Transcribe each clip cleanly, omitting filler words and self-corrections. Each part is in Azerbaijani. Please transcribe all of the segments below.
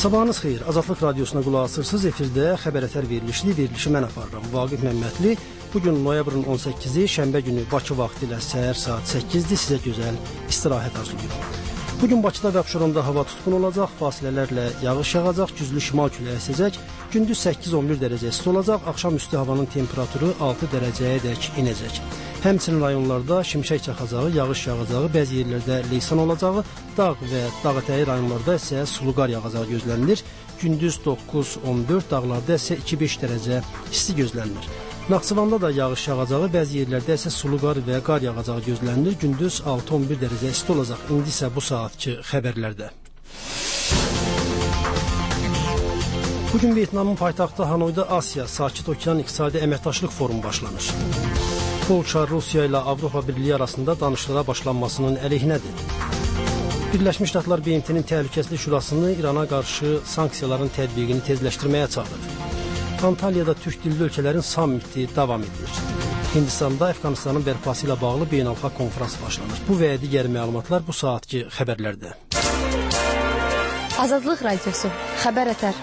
Sabahınız xeyir. Azadlıq Radiosuna qulaq asırsınız. Efirdə xəbər ətər verilişi mən aparıram. Vaqif Məmmədli. Bugün noyabrın 18-i, şənbə günü Bakı vaxtı ilə səhər saat 8-dir. Sizə gözəl istirahət arzulayıram. Bugün Bakıda və Abşeronda hava tutqun olacaq, fasilələrlə yağış yağacaq, güclü şimal küləyi əsəcək, gündüz 8-11 dərəcə isti olacaq, axşam üstü havanın temperaturu 6 dərəcəyə dək inəcək. Həmçinin rayonlarda şimşək çaxacağı, yağış yağacağı, bəzi yerlərdə leysan olacağı, dağ və dağətəyi rayonlarda isə sulu qar yağacağı gözlənilir. Gündüz 9-14, dağlarda isə 2-5 dərəcə isti gözlənilir. Naxçıvanda da yağış yağacağı, bəzi yerlərdə isə sulu qar və qar yağacağı gözlənilir. Gündüz 6-11 dərəcə isti olacaq. İndi isə bu saatki xəbərlərdə. Bugün Vyetnamın paytaxtı Hanoyda Asiya Sakit Okean İqtisadi Əməkdaşlıq Forumu başlanır. Polşa, Rusiya ilə Avropa Birliyi arasında danışıqlara başlanmasının əleyhinədir. Birləşmiş Ştatlar BMT-nin Təhlükəsizlik Şurasını İrana qarşı sanksiyaların tətbiqini tezləşdirməyə çağırır. Antalya'da Türk dilli ölkələrin sammiti davam edir. Hindistanda Əfqanistanın bərpası ilə bağlı beynəlxalq konfrans başlanır. Bu və digər məlumatlar bu saatki xəbərlərdə. Azadlıq Radiosu, xəbər ətər.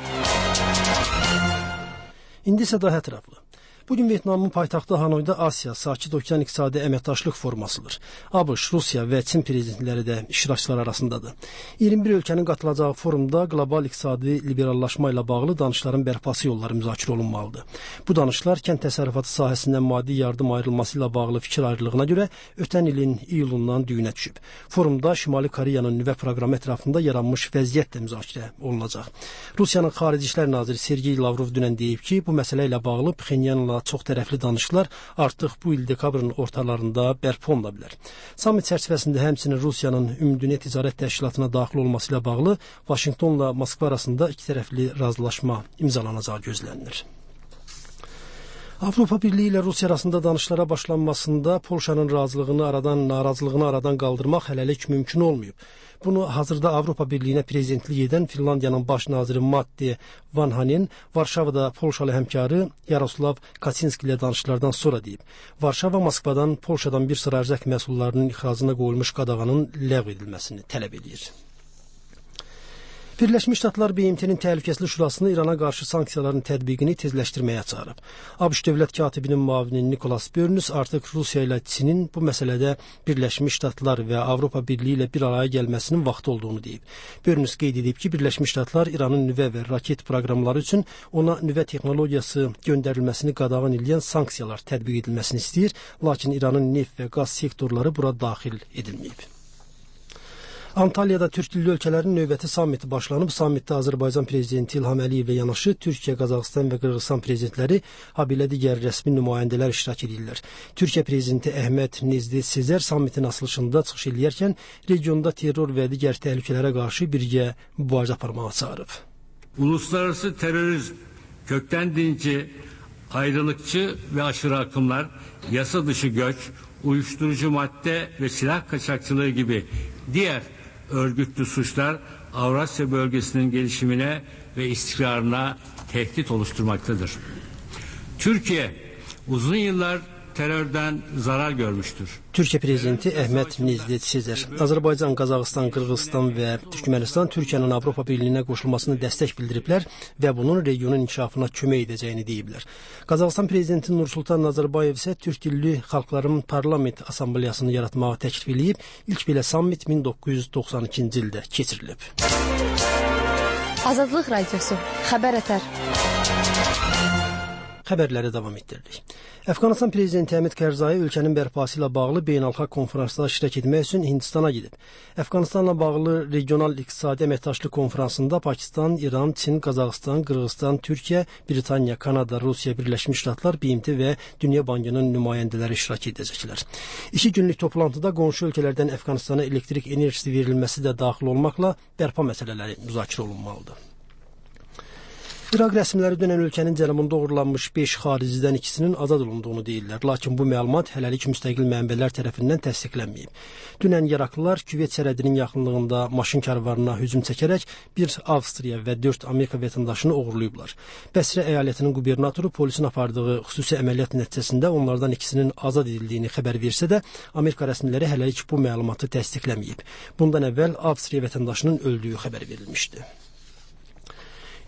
İndi isə daha ətraflı. Bugün Vyetnamın paytaxtı Hanoyda Asiya Sakit Okean İqtisadi Əməkdaşlıq Forumu açılır. ABŞ, Rusiya və Çin prezidentləri də iştirakçılar arasındadır. 21 ölkənin qatılacağı forumda qlobal iqtisadi liberallaşma ilə bağlı danışıqların bərpası yolları müzakirə olunmalıdır. Bu danışıqlar kənd təsərrüfatı sahəsindən maddi yardım ayrılması ilə bağlı fikir ayrılığına görə ötən ilin iyulundan düyünə düşüb. Forumda Şimali Koreyanın nüvə proqramı ətrafında yaranmış vəziyyət də müzakirə olunacaq. Rusiyanın Xarici İşlər naziri Sergey Lavrov dünən deyib ki, bu məsələ ilə bağlı Pxenyanla çox tərəfli danışıqlar artıq bu il dekabrın ortalarında bərpa oluna bilər. Sammit çərçivəsində həmçinin Rusiyanın Ümumdünya Ticarət Təşkilatına daxil olması ilə bağlı Vaşinqtonla Moskva arasında iki tərəfli razılaşma imzalanacağı gözlənilir. Avropa Birliyi ilə Rusiya arasında danışıqlara başlanmasında Polşanın narazılığını aradan qaldırmaq hələlik mümkün olmayıb. Bunu hazırda Avropa Birliyinə prezidentlik edən Finlandiyanın baş naziri Matti Vanhanen Varşavada Polşalı həmkarı Yaroslav Kaczynski ilə danışıqlardan sonra deyib. Varşava Moskvadan Polşadan bir sıra ərzaq məhsullarının ixracına qoyulmuş qadağanın ləğv edilməsini tələb edir. Birləşmiş Ştatlar BMT-nin Təhlükəsizlik Şurasını İrana qarşı sanksiyaların tətbiqini tezləşdirməyə çağırıb. ABŞ dövlət katibinin müavini Nikolas Börnüs artıq Rusiya ilə Çinin bu məsələdə Birləşmiş Ştatlar və Avropa Birliyi ilə bir araya gəlməsinin vaxtı olduğunu deyib. Börnüs qeyd edib ki, Birləşmiş Ştatlar İranın nüvə və raket proqramları üçün ona nüvə texnologiyası göndərilməsini qadağan edən sanksiyalar tətbiq edilməsini istəyir, lakin İranın neft və qaz sektorları bura daxil edilməyib. Antalya'da Türk dilli ölkələrin növbəti sammiti başlanıb. Sammitdə Azərbaycan prezidenti İlham Əliyevlə yanaşı Türkiyə, Qazaxıstan və Qırğızstan prezidentləri, habelə digər rəsmi nümayəndələr iştirak edirlər. Türkiyə prezidenti Əhməd Nezdi Sezer sammitin açılışında çıxış edərkən regionda terror və digər təhlükələrə qarşı birgə mübarizə aparmağa çağırıb. Uluslararası terörizm, kökten dinci, ayrılıkçı ve aşırı akımlar, yasa dışı göç, uyuşturucu madde ve silah kaçakçılığı gibi diğer örgütlü suçlar Avrasya bölgesinin gelişimine ve istikrarına tehdit oluşturmaktadır. Türkiye uzun yıllar terörden zarar görmüştür. Türkiyə prezidenti Əhməd Nezdi Sezer Azərbaycan, Qazaxıstan, Qırğızstan və Türkmənistan Türkiyənin Avropa Birliyinə qoşulmasını dəstək bildiriblər və bunun regionun inkişafına kömək edəcəyini deyiblər. Qazaxıstan prezidenti Nursultan Nazarbayev isə Türk dilli xalqların parlament assambleyasını yaratmağı təklif edib. İlk belə sammit 1992-ci ildə keçirilib. Azadlıq Radiosu, xəbər ətər. Xəbərləri davam etdiririk. Əfqanistan prezidenti Həmid Karzai ölkənin bərpası ilə bağlı beynəlxalq konferansda iştirak etmək üçün Hindistana gedib. Əfqanistanla bağlı regional iqtisadi əməkdaşlıq konferansında Pakistan, İran, Çin, Qazaxıstan, Qırğızstan, Türkiyə, Britaniya, Kanada, Rusiya, Birləşmiş Ştatlar, BMT və Dünya Bankının nümayəndələri iştirak edəcəklər. 2 günlük toplantıda qonşu ölkələrdən Əfqanistana elektrik enerjisi verilməsi də daxil olmaqla bərpa məsələləri müzakirə olunmalıdır. İraq rəsmiləri dönən ölkənin cənubunda uğurlanmış 5 xaricidən ikisinin azad olunduğunu deyirlər. Lakin bu məlumat hələlik müstəqil mənbələr tərəfindən təsdiqlənməyib. Dünən Iraklılar Küveyt sərhədinin yaxınlığında maşın karvanına hücum çəkərək bir Avstriya və 4 Amerika vətəndaşını oğurlayıblar. Bəsrə əyalətinin qubernatoru polisin apardığı xüsusi əməliyyat nəticəsində onlardan ikisinin azad edildiyini xəbər versə də, Amerika rəsmiləri hələlik bu məlumatı təsdiqləməyib. Bundan əvvəl Avstriya vətəndaşının öldüyü xəbər verilmişdi.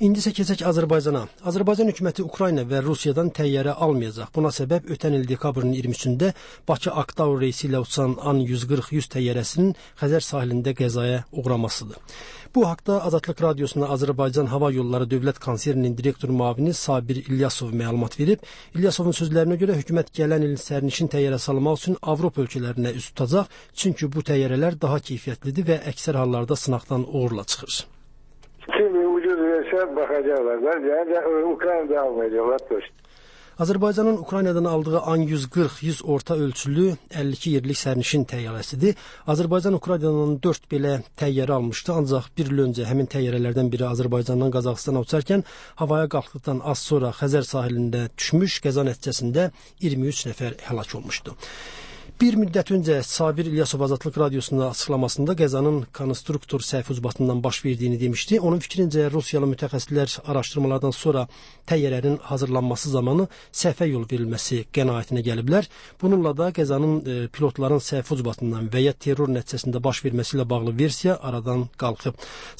İndi isə keçək Azərbaycana. Azərbaycan hökuməti Ukrayna və Rusiyadan təyyarə almayacaq. Buna səbəb ötən il dekabrın 23-də Bakı-Aktau reysi ilə uçan An-140-100 təyyarəsinin Xəzər sahilində qəzaya uğramasıdır. Bu haqda Azadlıq Radiosuna Azərbaycan Hava Yolları Dövlət Konserinin direktor müavini Sabir İlyasov məlumat verib. İlyasovun sözlərinə görə hökumət gələn il sərnişin təyyarəsi almaq üçün Avropa ölkələrinə üz tutacaq. Çünki bu təyyarələr daha keyfiyyətlidir və əksər hallarda sınaqdan uğurla çıxır. Kimi ucuz versə baxacaqlar. Yəni Ukraynada almayacaqlar точно. Azərbaycanın Ukraynadan aldığı An-140-100 orta ölçülü 52 yerlik sərnişin təyyarəsidir. Azərbaycan Ukraynadan 4 belə təyyarə almışdı, ancaq bir il öncə həmin təyyarələrdən biri Azərbaycandan Qazaxıstana uçarkən havaya qalxdıqdan az sonra Xəzər sahilində düşmüş, qəza nəticəsində 23 nəfər həlak olmuşdu. Bir müddət öncə Sabir İlyasov Azadlıq Radiosunda açıqlamasında qəzanın konstruktor səhvi ucbatından baş verdiyini demişdi. Onun fikrincə Rusiyalı mütəxəssislər araşdırmalardan sonra təyyarənin hazırlanması zamanı səhvə yol verilməsi qənaətinə gəliblər. Bununla da qəzanın pilotların səhvi ucbatından və ya terror nəticəsində baş verməsi ilə bağlı versiya aradan qalxıb.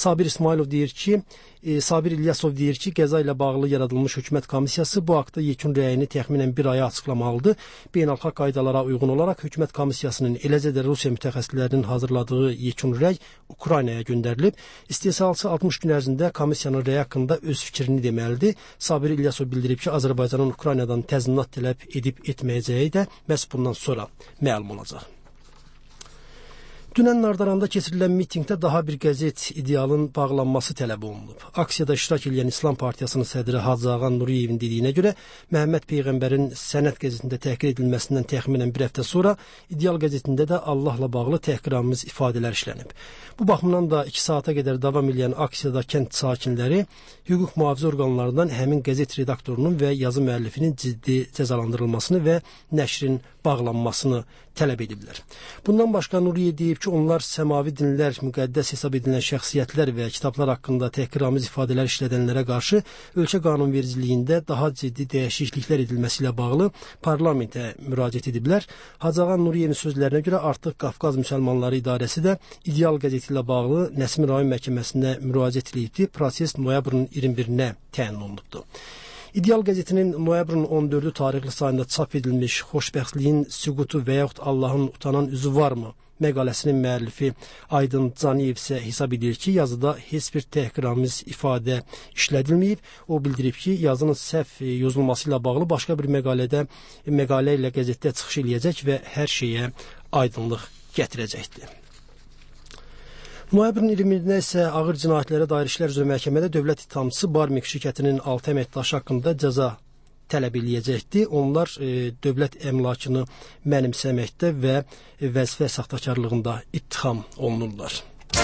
Sabir İlyasov deyir ki, qəza ilə bağlı yaradılmış hökumət komissiyası bu haqda yekun rəyini təxminən bir aya açıqlamalıdır. Beynəlxalq qaydalara uyğun olaraq hökumət komissiyasının, eləcə də Rusiya mütəxəssislərinin hazırladığı yekun rəy Ukraynaya göndərilib. İstehsalçı 60 gün ərzində komissiyanın rəy haqqında öz fikrini deməlidir. Sabir İlyasov bildirib ki, Azərbaycanın Ukraynadan təzminat tələb edib etməyəcəyi də məhz bundan sonra məlum olacaq. Dünən Nardaranda keçirilən mitingdə daha bir qəzet İdealın bağlanması tələb olunub. Aksiyada iştirak edən İslam Partiyasının sədri Hacı Ağa Nuriyevin dediyinə görə Məhəmməd Peyğəmbərin Sənət qəzetində təhqir edilməsindən təxminən bir həftə sonra İdeal qəzetində də Allahla bağlı təhqiramiz ifadələr işlənib. Bu baxımdan da 2 saata qədər davam edən aksiyada kənd sakinləri hüquq mühafizə orqanlarından həmin qəzet redaktorunun və yazı müəllifinin ciddi cəzalandırılmasını və nəşrin bağlanmasını tələb ediblər. Bundan başqa Nuriyev deyib ki, onlar səmavi dinlər, müqəddəs hesab edilən şəxsiyyətlər və kitablar haqqında təhqiramiz ifadələr işlədənlərə qarşı ölkə qanunvericiliyində daha ciddi dəyişikliklər edilməsi ilə bağlı parlamentə müraciət ediblər. Hacı Ağa Nuriyevin sözlərinə görə artıq Qafqaz Müsəlmanları İdarəsi də İdeal qəzeti ilə bağlı Nəsimi rayon məhkəməsinə müraciət edibdi. Proses noyabrın 21-nə təyin olunubdu. İdeal qəzetinin noyabrın 14-ü tarixli sayında çap edilmiş Xoşbəxtliyin süqutu və yaxud Allahın utanan üzü varmı məqaləsinin müəllifi Aydın Caniyev isə hesab edir ki, yazıda heç bir təhqiramiz ifadə işlədilməyib. O bildirib ki, yazının səhv yazılması ilə bağlı başqa bir məqalə ilə qəzetdə çıxış eləyəcək və hər şeyə aydınlıq gətirəcəkdir. Noyabrın 20-də isə ağır cinayətlərə dair işlər üzrə məhkəmədə dövlət ittihamçısı Barmik şirkətinin 6 əməkdaşı haqqında cəza tələb eləyəcəkdir. Onlar dövlət əmlakını mənimsəməkdə və vəzifə saxtakarlığında ittiham olunurlar.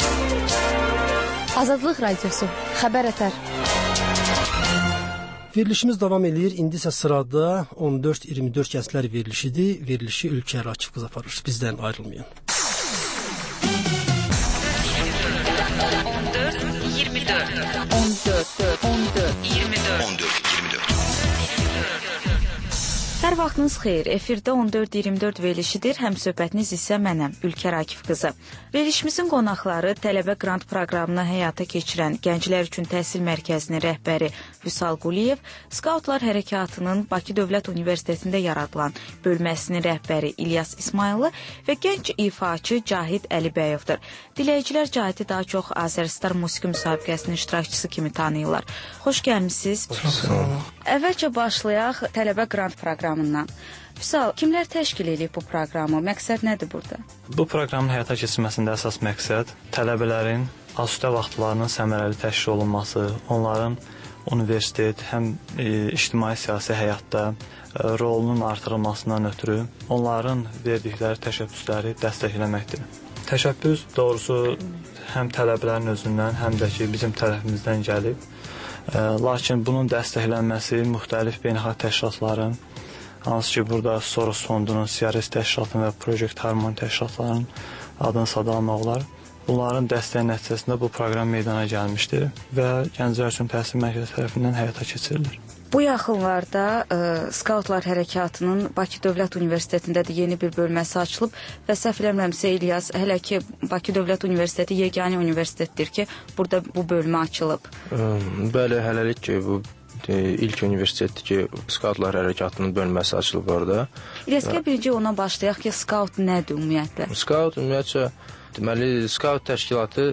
Azadlıq Radiosu, xəbər ətər. Verilişimiz davam edir. İndi isə sırada 14-24 gənclər verilişidir. Verilişi Ülkər Akif qız aparır. Bizdən ayrılmayın. 14-24 Hər vaxtınız xeyir. Efirdə 14-24 verilişidir. Həmsöhbətiniz isə mənəm, Ülkər Akif qızı. Verilişimizin qonaqları tələbə qrant proqramını həyata keçirən Gənclər üçün Təhsil Mərkəzinin rəhbəri Vüsal Quliyev, Skautlar Hərəkatının Bakı Dövlət Universitetində yaradılan bölməsinin rəhbəri İlyas İsmayıllı və gənc ifaçı Cahid Əlibəyovdur. Diləyicilər Cahidi daha çox Azəristar musiqi müsabiqəsinin iştirakçısı kimi tanıyırlar. Xoş gəlmisiniz. Əvvəlcə başlayaq tələbə qrant proqramından. Vüsal, kimlər təşkil edib bu proqramı? Məqsəd nədir burada? Bu proqramın həyata keçirilməsində əsas məqsəd tələbələrin asudə vaxtlarının səmərəli təşkil olunması, onların universitet, həm ictimai-siyasi həyatda rolunun artırılmasından ötürü onların verdikləri təşəbbüsləri dəstəkləməkdir. Təşəbbüs doğrusu həm tələbələrin özündən, həm də ki bizim tərəfimizdən gəlib. Lakin bunun dəstəklənməsi müxtəlif beynəlxalq təşkilatların, hansı ki burada Soros Fondunun, CRS təşkilatının və Project Harmony təşkilatlarının adını sadalamaq olar. Bunların dəstəyi nəticəsində bu proqram meydana gəlmişdir və Gənclər üçün Təhsil Mərkəzi tərəfindən həyata keçirilir. Bu yaxınlarda Skautlar Hərəkatının Bakı Dövlət Universitetində də yeni bir bölməsi açılıb və səhv eləmirəmsə İlyas, hələ ki Bakı Dövlət Universiteti yeganə universitetdir ki, burada bu bölmə açılıb. Bəli, hələlik ki bu ilk universitetdir ki, Skautlar Hərəkatının bölməsi açılıb orada. İlyas, birinci ona başlayaq ki, Skaut nədir ümumiyyətlə? Skaut ümumiyyətcə, deməli, Skaut təşkilatı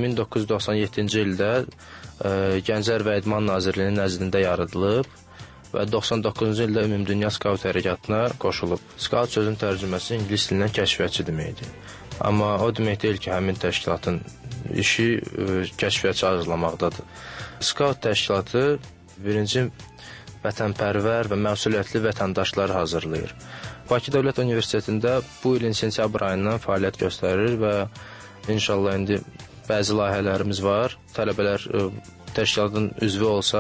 1997-ci ildə Gənclər və İdman Nazirliyinin nəzdində yaradılıb və 99-cu ildə Ümumdünya Skaut Hərəkatına qoşulub. Skaut sözün tərcüməsi ingilis dilindən kəşfiyyatçı deməkdir. Amma o demək deyil ki, həmin təşkilatın işi kəşfiyyatçı hazırlamaqdadır. Skaut təşkilatı birinci vətənpərvər və məsuliyyətli vətəndaşlar hazırlayır. Bakı Dövlət Universitetində bu ilin sentyabr ayından fəaliyyət göstərir və inşallah indi bəzi layihələrimiz var. Tələbələr təşkilatın üzvü olsa,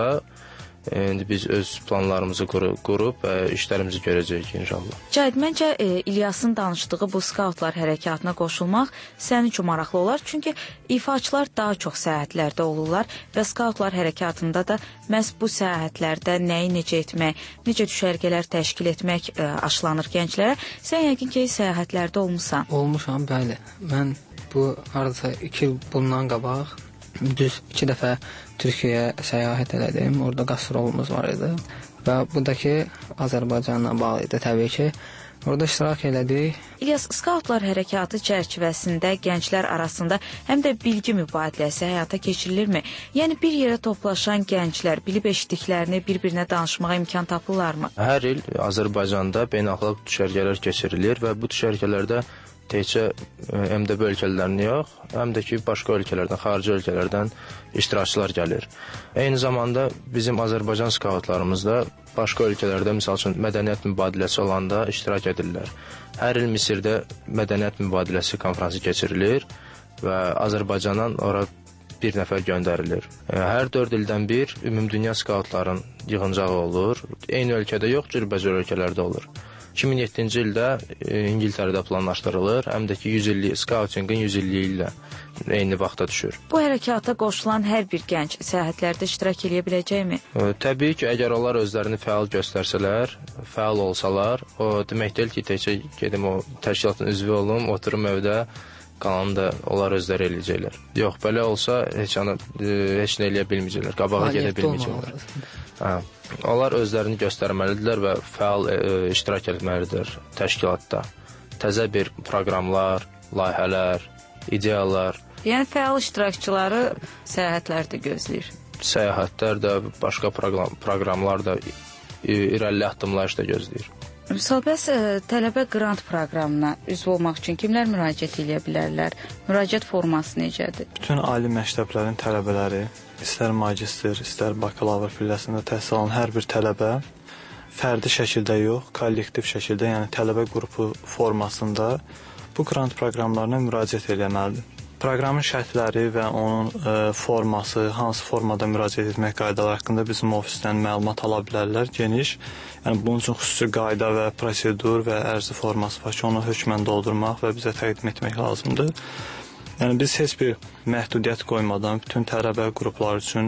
indi biz öz planlarımızı qurub və işlərimizi görəcəyik inşallah. Cahid, məncə İlyasın danışdığı bu Skautlar Hərəkatına qoşulmaq sənin üçün maraqlı olar. Çünki ifaçılar daha çox səyahətlərdə olurlar və Skautlar Hərəkatında da məhz bu səyahətlərdə nəyi necə etmək, necə düşərgələr təşkil etmək aşılanır gənclərə. Sən yəqin ki, səyahətlərdə olmusan. Olmuşam, bəli. Mən bu arada 2 il bundan qabaq düz 2 dəfə Türkiyəyə səyahət elədim. Orada qastrolumuz var idi və bu da ki Azərbaycanla bağlı idi təbii ki. Orada iştirak elədik. İlyas, Skautlar Hərəkatı çərçivəsində gənclər arasında həm də bilgi mübadiləsi həyata keçirilirmi? Yəni bir yerə toplaşan gənclər bilib eşitdiklərini bir-birinə danışmağa imkan tapırlarmı? Hər il Azərbaycanda beynəlxalq düşərgələr keçirilir və bu düşərgələrdə təkcə MDB ölkələrindən yox, həm də ki, başqa ölkələrdən, xarici ölkələrdən iştirakçılar gəlir. Eyni zamanda bizim Azərbaycan skautlarımız da başqa ölkələrdə, misal üçün, mədəniyyət mübadiləsi olanda iştirak edirlər. Hər il Misirdə mədəniyyət mübadiləsi konfransı keçirilir və Azərbaycandan ora bir nəfər göndərilir. Hər 4 ildən bir Ümumdünya skautların yığıncağı olur. Eyni ölkədə yox, cürbəcür ölkələrdə olur. 2007-ci ildə İngiltərədə planlaşdırılır, həm də ki 100 illik skautingin 100 illiyi ilə eyni vaxta düşür. Bu hərəkata qoşulan hər bir gənc səyahətlərdə iştirak edə biləcəkmi? Təbii ki, əgər onlar özlərini fəal göstərsələr, fəal olsalar, o demək deyil ki, təkcə gedim o təşkilatın üzvü olum, oturum evdə, qalanı da onlar özləri eləyəcəklər. Yox, belə olsa heç nə eləyə bilməyəcəklər, qabağa gedə bilməyəcəklər. Onlar özlərini göstərməlidirlər və fəal iştirak etməlidir təşkilatda. Təzə bir proqramlar, layihələr, ideyalar. Yəni fəal iştirakçıları səyahətlərdə gözləyir. Səyahətlər də, başqa proqramlar da irəli addımlayışda gözləyir. Misal, bəs tələbə qrant proqramına üzv olmaq üçün kimlər müraciət edə bilərlər? Müraciət forması necədir? Bütün ali məktəblərin tələbələri, istər magistr, istər bakalavr pilləsində təhsil alan hər bir tələbə fərdi şəkildə yox, kollektiv şəkildə, yəni tələbə qrupu formasında bu qrant proqramlarına müraciət etməlidir. Proqramın şərtləri və onun forması, hansı formada müraciət etmək qaydaları haqqında bizim ofisdən məlumat ala bilərlər, geniş. Yəni bunun üçün xüsusi qayda və prosedur və ərzi forması var ki, onu hökmən doldurmaq və bizə təqdim etmək lazımdır. Yəni biz heç bir məhdudiyyət qoymadan bütün tələbə qrupları üçün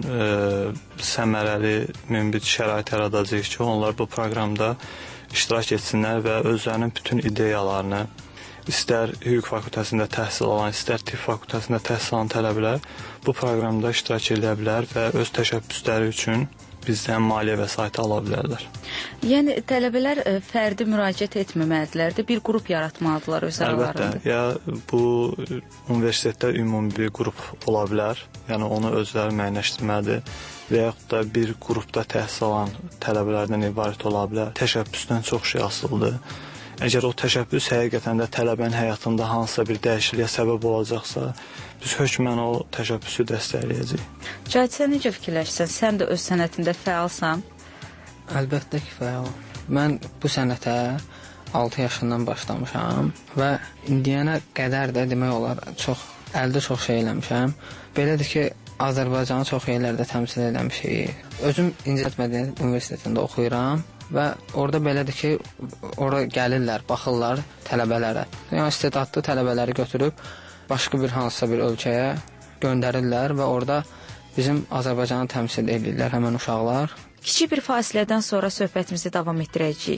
səmərəli, münbit şərait yaradacağıq ki, onlar bu proqramda iştirak etsinlər və özlərinin bütün ideyalarını, istər hüquq fakültəsində təhsil alan, istər tibb fakültəsində təhsil alan tələbələr bu proqramda iştirak edə bilər və öz təşəbbüsləri üçün bizdən maliyyə vəsaiti ala bilərlər. Yəni tələbələr fərdi müraciət etməməlidirlər, bir qrup yaratmalıdırlar öz aralarında. Əlbəttə, ya bu universitetdə ümumi bir qrup ola bilər, yəni onu özləri müəyyənləşdirməlidir və yaxud da bir qrupda təhsil alan tələbələrdən ibarət ola bilər. Təşəbbüsdən çox şey asılıdır. Əgər o təşəbbüs həqiqətən də tələbənin həyatında hansısa bir dəyişikliyə səbəb olacaqsa, biz hökmən o təşəbbüsü dəstəkləyəcəyik. Cahid, sən necə fikirləşsən? Sən də öz sənətində fəalsan? Əlbəttə ki, fəalam. Mən bu sənətə 6 yaşından başlamışam və indiyənə qədər də demək olar əldə çox şey eləmişəm. Belədir ki, Azərbaycanı çox yerlərdə təmsil eləmişik. Özüm İncəsənət Mədəniyyət Universitetində oxuyuram. Və orada belədir ki, ora gəlirlər, baxırlar tələbələrə. Yəni istedadlı tələbələri götürüb başqa bir hansısa bir ölkəyə göndərirlər və orada bizim Azərbaycanı təmsil edirlər həmən uşaqlar. Kiçik bir fasilədən sonra söhbətimizi davam etdirəcəyik.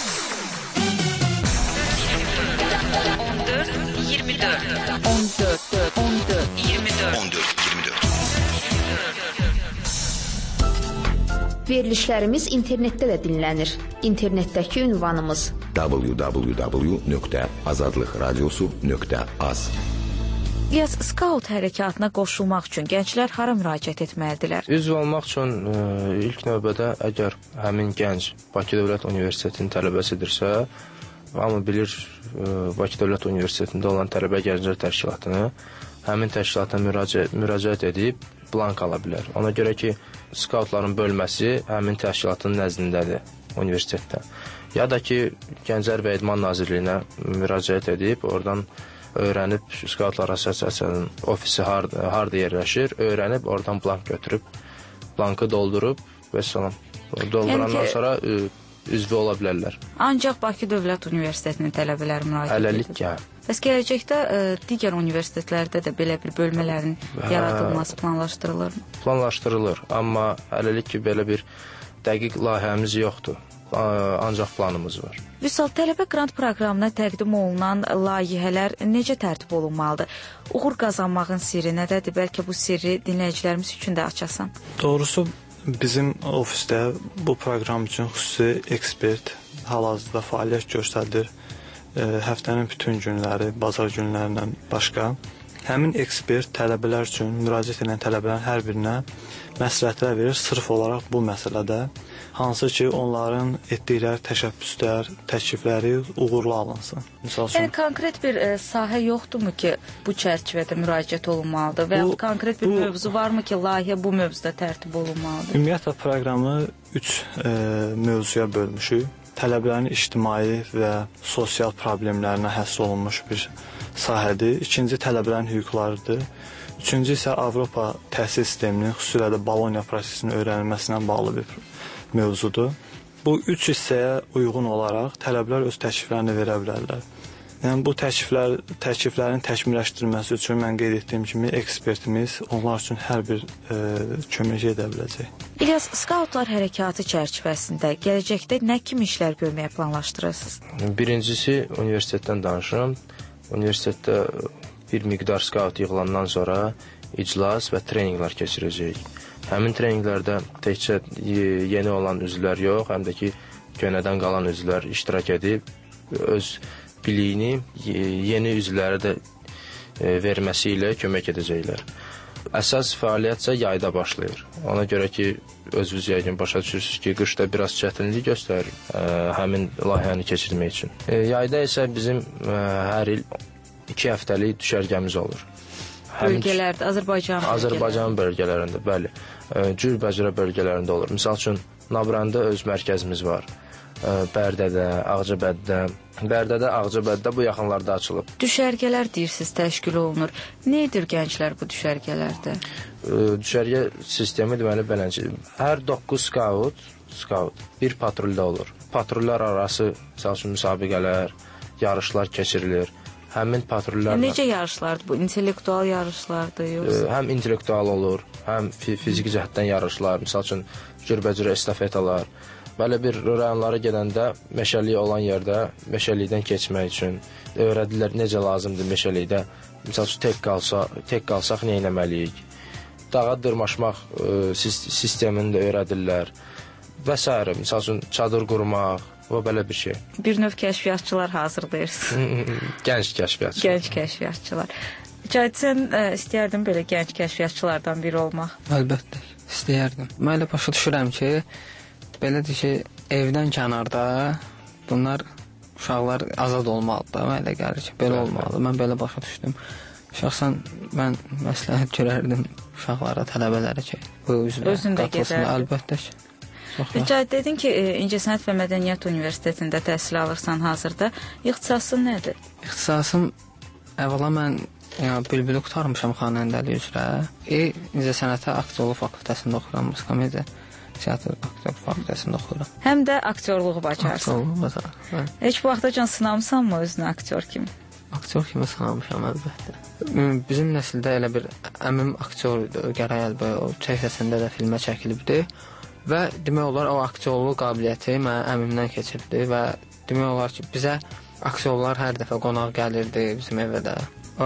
14-24 Verilişlərimiz internetdə də dinlənir. İnternetdəki ünvanımız www.azadlıqradiosu.az. İlyas, skaut hərəkatına qoşulmaq üçün gənclər hara müraciət etməlidirlər? Üzv olmaq üçün ilk növbədə əgər həmin gənc Bakı Dövlət Universitetinin tələbəsidirsə, hamı bilir Bakı Dövlət Universitetində olan tələbə gənclər təşkilatını həmin təşkilata müraciət edib blank ala bilər. Ona görə ki, skautların bölməsi həmin təşkilatın nəzdindədir universitetdə. Ya da ki, Gənclər və İdman Nazirliyinə müraciət edib, oradan öyrənib, skautlar assosiasiyasının ofisi harda yerləşir, öyrənib, oradan blank götürüb, blankı doldurub və salam. Doldurandan sonra üzvü ola bilərlər. Ancaq Bakı Dövlət Universitetinin tələbələri müraciət edir. Hələlik yəni. Bəs gələcəkdə digər universitetlərdə də belə bir bölmələrin yaradılması planlaşdırılırmı? Planlaşdırılır, amma hələlik ki, belə bir dəqiq layihəmiz yoxdur. Ancaq planımız var. Vüsal, tələbə qrant proqramına təqdim olunan layihələr necə tərtib olunmalıdır? Uğur qazanmağın sirri nədədir? Bəlkə bu sirri dinləyicilərimiz üçün də açasan. Doğrusu bizim ofisdə bu proqram üçün xüsusi ekspert hal-hazırda fəaliyyət göstərir. Həftənin bütün günləri, bazar günlərindən başqa. Həmin ekspert tələbələr üçün müraciət edən tələbələrin hər birinə məsləhətlər verir, sırf olaraq bu məsələdə. Hansı ki, onların etdikləri təşəbbüslər, təklifləri uğurlu alınsın. Yəni, konkret bir sahə yoxdurmu ki, bu çərçivədə müraciət olunmalıdır və konkret bir mövzu varmı ki, layihə bu mövzuda tərtib olunmalıdır? Ümumiyyətlə, proqramı 3 mövzuya bölmüşük. Tələbələrin ictimai və sosial problemlərinə həsr olunmuş bir sahədir. İkinci, tələbələrin hüquqlarıdır. Üçüncü isə Avropa təhsil sisteminin, xüsusilə də Bologna prosesinin öyrənilməsinə bağlı bir mövzudur. Bu 3 hissəyə uyğun olaraq tələbələr öz təkliflərini verə bilərlər. Yəni, bu təkliflərin təkmilləşdirilməsi üçün mən qeyd etdiyim kimi ekspertimiz onlar üçün hər bir kömək edə biləcək. İlyas, skautlar hərəkatı çərçivəsində gələcəkdə nə kimi işlər görməyə planlaşdırırsınız? Birincisi, universitetdən danışıram. Universitetdə bir miqdar skaut yığılandan sonra iclas və treninqlər keçirəcəyik. Həmin treninqlərdə təkcə yeni olan üzvlər yox, həm də ki, gönədən qalan üzvlər iştirak edib, öz biliyini yeni üzvlərə də verməsi ilə kömək edəcəklər. Əsas fəaliyyət isə yayda başlayır. Ona görə ki, özünüz yəqin başa düşürsünüz ki, qışda biraz çətinlik göstərir həmin layihəni keçirmək üçün. Yayda isə bizim hər il 2 həftəlik düşərgəmiz olur. Bölgələrdə, Azərbaycan bölgələrində, bəli. Cürbəcürə bölgələrində olur. Misal üçün, Nabranda öz mərkəzimiz var. Bərdədə, Ağcabəddə bu yaxınlarda açılıb. Düşərgələr deyirsiniz, təşkil olunur. Nə edir gənclər bu düşərgələrdə? Düşərgə sistemi deməli beləncə. Hər 9 skaut bir patruldə olur. Patrullar arası, misal üçün, müsabiqələr, yarışlar keçirilir. Həmin patrullarla... Necə yarışlardır bu? İntellektual yarışlardır, yoxsa? Həm intellektual olur, həm fiziki cəhətdən yarışlar, misal üçün, cürbəcürə estafetalar. Belə bir rayonlara gedəndə meşəlik olan yerdə meşəlikdən keçmək üçün öyrədirlər necə lazımdır meşəlikdə. Misal üçün, tək qalsaq nə etməliyik? Dağa dırmaşmaq sistemini də öyrədirlər və s. Misal üçün, çadır qurmaq və belə bir şey. Bir növ kəşfiyyatçılar hazırlayırsınız. Gənc kəşfiyyatçılar. Cahid, sən istəyərdin belə gənc kəşfiyyatçılardan biri olmaq? Əlbəttə, istəyərdim. Mən elə başa düşürəm ki, belədir ki, evdən kənarda bunlar, uşaqlar azad olmalıdır. Mən elə gəlir ki, belə olmalıdır. Mən belə başa düşdüm. Şəxsən mən məsləhət görərdim uşaqlara, tələbələrə ki, bu üzrə qatılsın. Əlbəttə ki. Cahid, dedin ki, İncəsənət və Mədəniyyət Universitetində təhsil alırsan hazırda. İxtisasın nədir? İxtisasım, əvvəla mən bülbülü qutarmışam xanəndəli üzrə. İncəsənətə aktyorluq fakültəsində oxuram, musiqi teatr aktyorluq fakültəsində oxuram. Həm də aktyorluğu bacarırsan. Aktyorluğu bacarırsan. Heç bu vaxtacan sınamısanmı özünü aktyor kimi? Aktyor kimi sınamışam, əlbəttə. Bizim nəsildə elə bir əmim aktyor idi, Qəray Əlbəy, o çəkəsində də filmə çəkilibdi. Və demək olar o aktyorluq qabiliyyəti mənim əmimdən keçirdi və demək olar ki, bizə aktyorlar hər dəfə qonaq gəlirdi bizim evə də.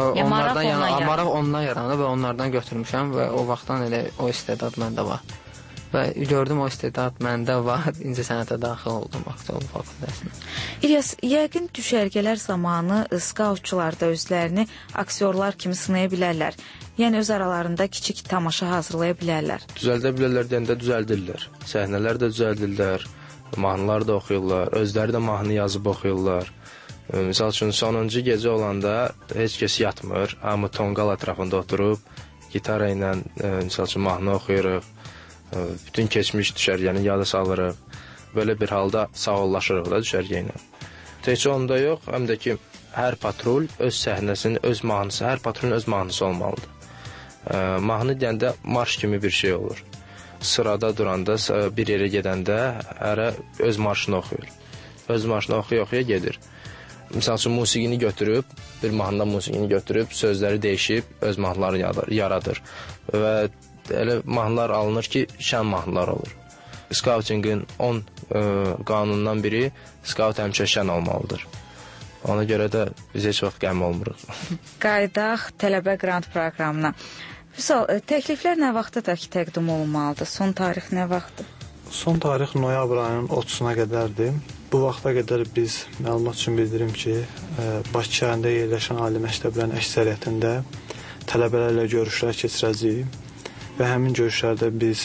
Maraq ondan yarandı və onlardan götürmüşəm və o vaxtdan elə o istedad məndə var. Və gördüm o istedad məndə var, incəsənətə daxil oldum aktyorluq fakültəsinə. İlyas, yəqin düşərgələr zamanı skautçular da özlərini aktyorlar kimi sınaya bilərlər. Yəni öz aralarında kiçik tamaşa hazırlaya bilərlər. Düzəldə bilərlər deyəndə düzəldirlər. Səhnələr də düzəldirlər, mahnılar da oxuyurlar, özləri də mahnı yazıb oxuyurlar. Misal üçün, sonuncu gecə olanda heç kəs yatmır, hamı tonqal ətrafında oturub, gitara ilə, misal üçün, mahnı oxuyuruq, bütün keçmiş düşərgəni yada salırıq. Belə bir halda sağollaşırıq da düşərgə ilə. Təkcə onda yox, həm də ki, hər patrul öz səhnəsinin, öz mahnısı, hər patrulun öz mahnısı olmalıdır. Mahnı deyəndə marş kimi bir şey olur. Sırada duranda, bir yerə gedəndə hərə öz marşını oxuyur. Öz marşını oxuya gedir. Misal üçün, musiqini götürüb, bir mahnıdan musiqini götürüb, sözləri dəyişib, öz mahnıları yaradır. Və elə mahnılar alınır ki, şən mahnılar olur. Skautingin 10 qanunundan biri, skaut həmişə şən olmalıdır. Ona görə də biz heç vaxt qəm olmuruq. Qaydaq tələbə qrant proqramına. Vüsal, təkliflər nə vaxtadək təqdim olunmalıdır? Son tarix nə vaxtdır? Son tarix noyabr ayının 30-una qədərdir. Bu vaxta qədər biz məlumat üçün bildirim ki, Bakı şəhərində yerləşən ali məktəblərin əksəriyyətində tələbələrlə görüşlər keçirəcəyik və həmin görüşlərdə biz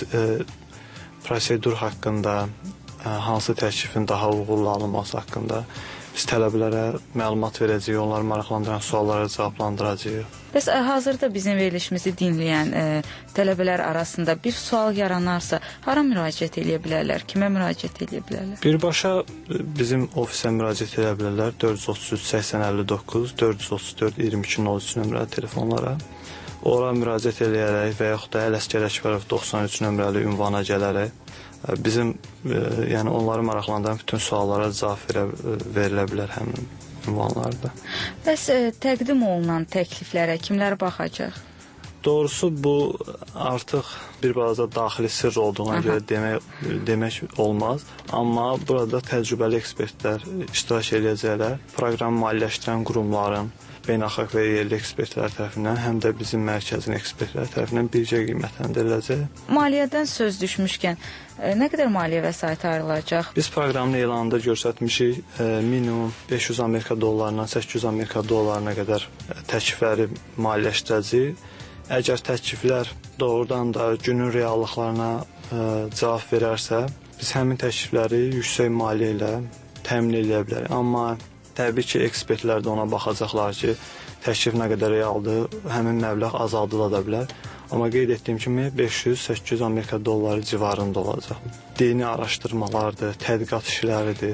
prosedur haqqında, hansı təklifin daha uğurlu alınması haqqında biz tələbələrə məlumat verəcəyik, onları maraqlandıran suallara cavablandıracağıq. Bəs hazırda bizim verilişimizi dinləyən tələbələr arasında bir sual yaranarsa, hara müraciət edə bilərlər, kimə müraciət edə bilərlər? Birbaşa bizim ofisə müraciət edə bilərlər 433 8059, 434 2203 nömrəli telefonlara. Ora müraciət edərək və yaxud da Ələsgər Əkbərov 93 nömrəli ünvana gələrək bizim, yəni onları maraqlandıran bütün suallara cavab verilə bilər həmin ünvanlarda. Bəs təqdim olunan təkliflərə kimlər baxacaq? Doğrusu bu artıq bir balaca daxili sirr olduğuna görə demək olmaz. Amma burada təcrübəli ekspertlər iştirak edəcəklər. Proqramı maliyyələşdirən qurumların, beynəlxalq və yerli ekspertlər tərəfindən, həm də bizim mərkəzin ekspertlər tərəfindən birgə qiymətləndiriləcək. Maliyyədən söz düşmüşkən, nə qədər maliyyə vəsaiti ayrılacaq? Biz proqramın elanında göstərmişik, minimum 500 Amerika dollarından 800 Amerika dollarına qədər təklifləri maliyyələşdirəcəyik. Əgər təkliflər doğrudan da günün reallıqlarına cavab verərsə, biz həmin təklifləri yüksək maliyyə ilə təmin edə bilərik. Amma təbii ki, ekspertlər də ona baxacaqlar ki, təklif nə qədər realdır, həmin məbləğ azaldıla da bilər. Amma qeyd etdiyim kimi 500-800 Amerika dolları civarında olacaq. Dini araşdırmalardır, tədqiqat işləridir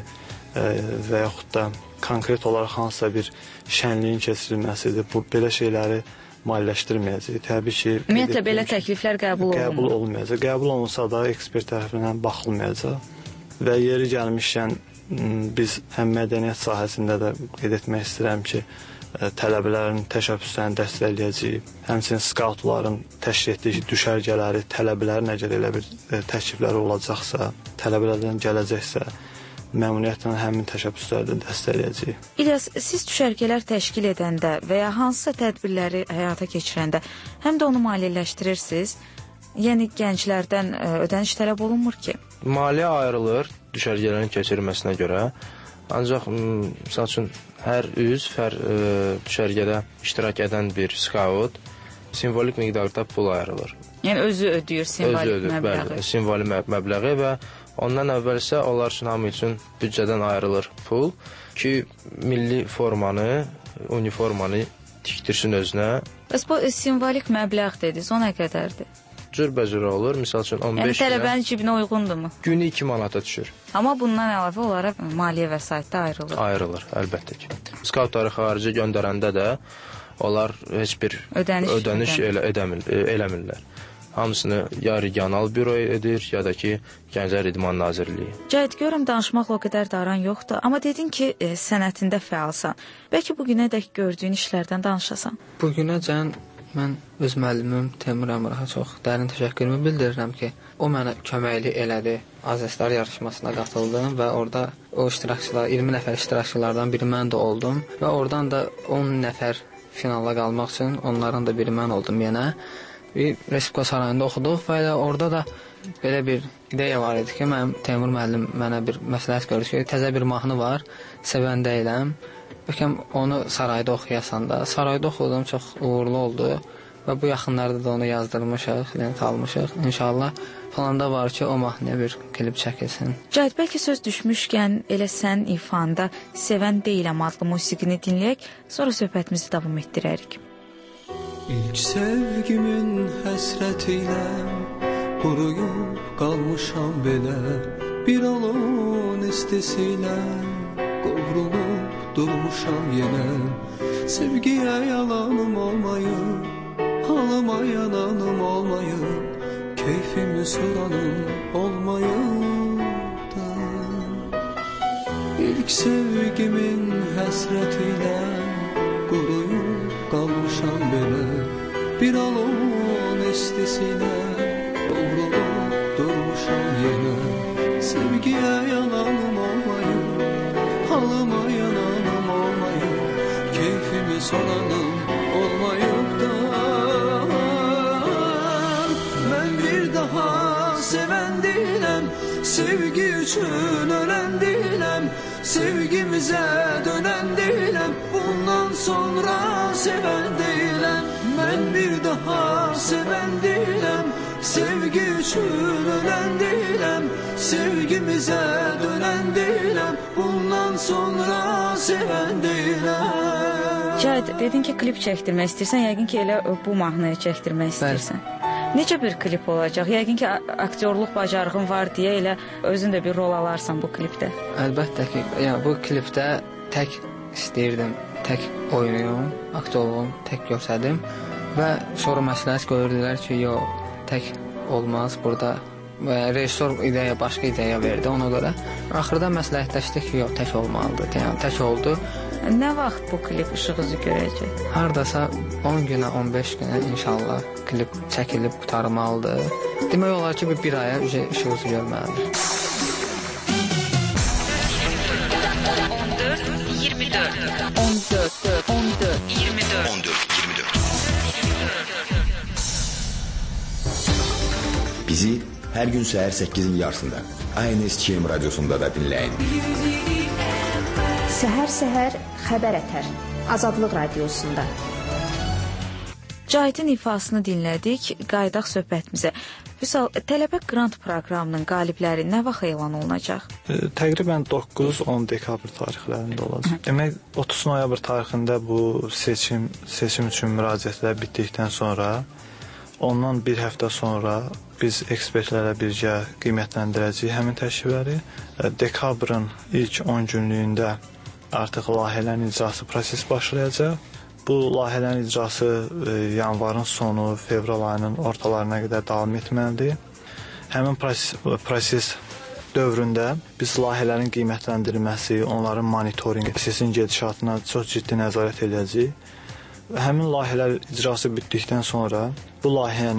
və yaxud da konkret olaraq hansısa bir şənliyin keçirilməsidir. Bu belə şeyləri maliyyələşdirməyəcək. Təbii ki, ümumiyyətlə belə təkliflər qəbul olunmayacaq. Qəbul olunsa da ekspert tərəfindən baxılmayacaq və yeri gəlmişkən biz həm mədəniyyət sahəsində də qeyd etmək istəyirəm ki, tələbələrin təşəbbüslərini dəstəkləyəcəyik. Həmçinin skautların təşkil etdiyi düşərgələri, tələbələrin əgər elə bir təklifləri olacaqsa, tələbələrdən gələcəksə, məmnuniyyətlə həmin təşəbbüsləri də dəstəkləyəcəyik. İlyas, siz düşərgələr təşkil edəndə və ya hansısa tədbirləri həyata keçirəndə həm də onu maliyyələşdirirsiniz, yəni gənclərdən ödəniş tələb olunmur ki? Maliyyə ayrılır düşərgələrin keçirilməsinə görə, ancaq misal üçün hər üzv, hər düşərgədə iştirak edən bir skaut simvolik miqdarda pul ayrılır. Yəni özü ödəyir simvolik məbləği. Bəli, simvolik məbləği və ondan əvvəl isə onlar üçün, hamı üçün büdcədən ayrılır pul ki, milli formanı, uniformanı tikdirsin özünə. Bəs bu simvolik məbləğ dediniz, o nə qədərdir? Cürbəcür olur, misal üçün 15 yəni tələbənin cibinə uyğundurmu? Günü 2 manata düşür. Amma bundan əlavə olaraq maliyyə vəsaiti ayrılır. Ayrılır, əlbəttə ki. Skautları xaricə göndərəndə də onlar heç bir ödəniş eləmirlər. Hamısını ya regional büro edir, ya da ki, Gənclər İdman Nazirliyi. Cəhid, görürəm danışmaqla o qədər daran yoxdur, amma dedin ki, sənətində fəalsan. Bəlkə bugünədək gördüyün işlərdən danışasan? Bugünəcən Mən öz müəllimim Teymur Əmraha çox dərin təşəkkürümü bildirirəm ki, o mənə köməklik elədi. Azəslər yarışmasına qatıldım və orada o iştirakçılar, 20 nəfər iştirakçılardan biri mən də oldum və oradan da 10 nəfər finala qalmaq üçün onların da biri mən oldum yenə. Bir Respublika sarayında oxuduq və orada da belə bir ideya var idi ki, mənim Teymur müəllim mənə bir məsləhət gördü ki, təzə bir mahnı var, sevən deyiləm. Bəlkəm onu sarayda oxuyasan da. Sarayda oxudum, çox uğurlu oldu və bu yaxınlarda da onu yazdırmışıq, lent almışıq. İnşallah planda var ki, o mahnıya bir klip çəkilsin. Cahit, bəlkə söz düşmüşkən elə sən ifanda Sevən deyiləm adlı musiqini dinləyək, sonra söhbətimizi davam etdirərik. İlk sevgimin həsrətilə quruyub qalmışam belə, bir alon istisilə qovrulub durmuşam yenə. Sevgiyə yalanım olmayıb, halıma yananım olmayıb, keyfimi soranım olmayıb da. İlk sevgimin həsrətilə quruyub qalmışam belə, bir alon istisilə qovrulub durmuşam yenə. Sevgiyə yananım olmayıb, halıma yananım olmayıb, keyfimi soranım olmayıb da. Mən bir daha sevən deyiləm, sevgi üçün ölən deyiləm, sevgimizə dönən deyiləm, bundan sonra sevən deyiləm. Mən bir daha sevən deyiləm, sevgi üçün ölən deyiləm, sevgimizə dönən deyiləm, bundan sonra sevən deyiləm. Cahit, dedin ki, klip çəkdirmək istəyirsən, yəqin ki, elə bu mahnıyı çəkdirmək istəyirsən. Necə bir klip olacaq? Yəqin ki, aktyorluq bacarığın var deyə elə özün də bir rol alarsan bu klipdə. Əlbəttə ki, bu klipdə tək istəyirdim, tək oynayım, aktyorluğum tək görsədim və sonra məsləhət gördülər ki, tək olmaz burada. Rejissor ideya, başqa ideya verdi ona görə. Axırda məsləhətləşdik ki, tək olmalıdır. Yəni, tək oldu. Nə vaxt bu klip işıq üzü görəcək? Hardasa 10 günə, 15 günə inşallah klip çəkilib qutarmalıdır. Demək olar ki, bir aya işıq üzü görməlidir. 14-24 Bizi hər gün səhər 8-in yarısında ANS-KM radiosunda da dinləyin. Səhər-səhər xəbər ətər Azadlıq radiosunda. Cahit'in ifasını dinlədik, qaydaq söhbətimizə. Vüsal, tələbə qrant proqramının qalibləri nə vaxt elan olunacaq? Təqribən 9-10 dekabr tarixlərində olacaq. Demək, 30 noyabr tarixində bu seçim üçün müraciətlər bitdikdən sonra, ondan bir həftə sonra biz ekspertlərlə birgə qiymətləndirəcəyik həmin təklifləri. Dekabrın ilk 10 günlüyündə artıq layihələrin icrası prosesi başlayacaq. Bu layihələrin icrası yanvarın sonu, fevral ayının ortalarına qədər davam etməlidir. Həmin proses dövründə biz layihələrin qiymətləndirilməsi, onların monitoringi, prosesin gedişatına çox ciddi nəzarət edəcəyik. Həmin layihələr icrası bitdikdən sonra bu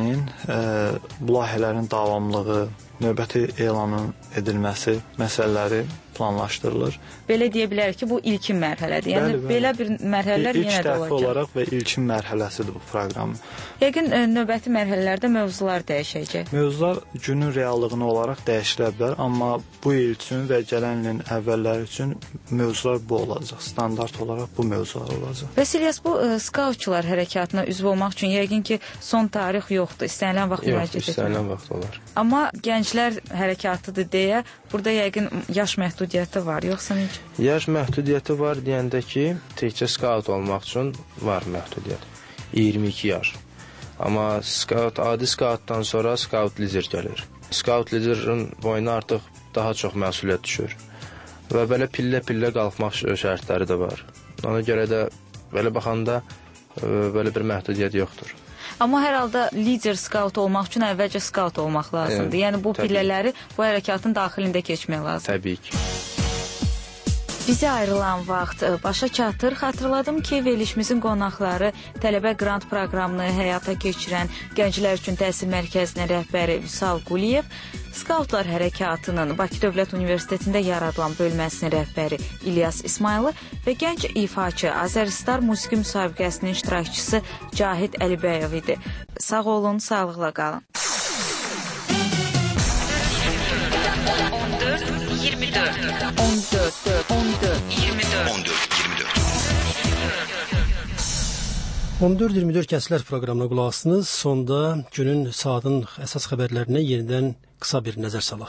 layihələrin davamlılığı, növbəti elanın edilməsi məsələləri planlaşdırılır. Belə deyə bilərik ki, bu ilkin mərhələdir. Yəni, belə bir mərhələlər yenə də olacaq. İlk dəfə olaraq və ilkin mərhələsidir bu proqramın. Yəqin növbəti mərhələlərdə mövzular dəyişəcək. Mövzular günün reallığına olaraq dəyişilə bilər, amma bu il üçün və gələn ilin əvvəlləri üçün mövzular bu olacaq. Standart olaraq bu mövzular olacaq. Vəsilyas, bu skautçular hərəkatına üzv olmaq üçün yəqin ki, son tarix yoxdur. İstənilən vaxt müraciət etmək. Yox, istənilən vaxt olar. Amma gənclər hərəkatıdır deyə burada yəqin yaş məhdudiyyəti var, yoxsa necə? Yaş məhdudiyyəti var deyəndə ki, təkcə skaut olmaq üçün var məhdudiyyət. 22 yaş. Amma adi skautdan sonra skaut lider gəlir. Skaut liderin boyuna artıq daha çox məsuliyyət düşür. Və belə pillə-pillə qalxmaq şərtləri də var. Ona görə də belə baxanda belə bir məhdudiyyət yoxdur. Amma hər halda lider skaut olmaq üçün əvvəlcə skaut olmaq lazımdır. Yəni bu pillələri bu hərəkatın daxilində keçmək lazımdır. Təbii ki. Bizə ayrılan vaxt başa çatır. Xatırladım ki, verilişimizin qonaqları tələbə qrant proqramını həyata keçirən Gənclər üçün Təhsil Mərkəzinin rəhbəri Vüsal Quliyev, Skautlar Hərəkatının Bakı Dövlət Universitetində yaradılan bölməsinin rəhbəri İlyas İsmaylı və gənc ifaçı Azəristar musiqi müsabiqəsinin iştirakçısı Cahid Əlibəyov idi. Sağ olun, sağlıqla qalın. 14-24 Gənclər proqramına qulaq asdınız. Sonda günün, saatın əsas xəbərlərinə yenidən qısa bir nəzər salaq.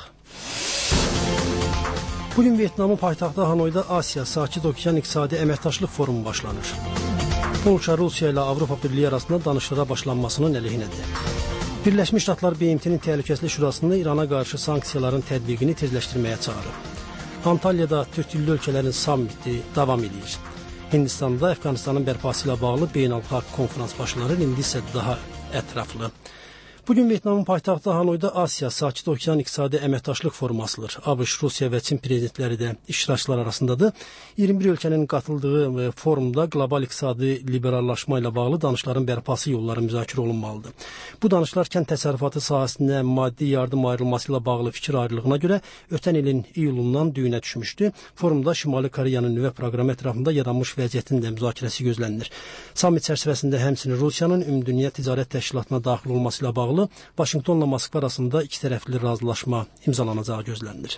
Bugün Vyetnamın paytaxtı Hanoyda Asiya Sakit Okean İqtisadi Əməkdaşlıq Forumu başlanır. Polşa Rusiya ilə Avropa Birliyi arasında danışıqlara başlanmasının əleyhinədir. Birləşmiş Ştatlar BMT-nin Təhlükəsizlik Şurasında İrana qarşı sanksiyaların tətbiqini tezləşdirməyə çağırıb. Antalyada Türk dilli ölkələrin sammiti davam edir. Hindistanda Əfqanistanın bərpası ilə bağlı beynəlxalq konferans başlanır, indi isə daha ətraflı. Bugün Vyetnamın paytaxtı Hanoyda Asiya Sakit Okean İqtisadi Əməkdaşlıq Forumu açılır. ABŞ, Rusiya və Çin prezidentləri də iştirakçılar arasındadır. 21 ölkənin qatıldığı forumda qlobal iqtisadi liberallaşma ilə bağlı danışıqların bərpası yolları müzakirə olunmalıdır. Bu danışıqlar kənd təsərrüfatı sahəsində maddi yardım ayrılması ilə bağlı fikir ayrılığına görə ötən ilin iyulundan düyünə düşmüşdü. Forumda Şimali Koreyanın nüvə proqramı ətrafında yaranmış vəziyyətin də müzakirəsi gözlənilir. Sammit çərçivəsində həmçinin Rusiyanın Ümumdünya Ticarət Təşkilatına daxil olması ilə bağlı Vaşinqtonla Moskva arasında ikitərəfli razılaşma imzalanacağı gözlənilir.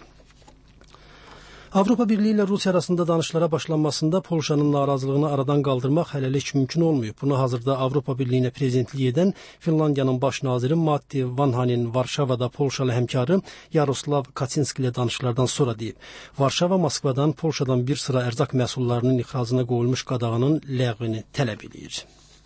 Avropa Birliyi ilə Rusiya arasında danışıqlara başlanmasında Polşanın narazılığını aradan qaldırmaq hələlik mümkün olmayıb. Bunu hazırda Avropa Birliyinə prezidentlik edən Finlandiyanın baş naziri Matti Vanhanen Varşavada Polşalı həmkarı Yaroslav Kaczynski ilə danışıqlardan sonra deyib. Varşava Moskvadan Polşadan bir sıra ərzaq məhsullarının ixracına qoyulmuş qadağanın ləğvini tələb edir.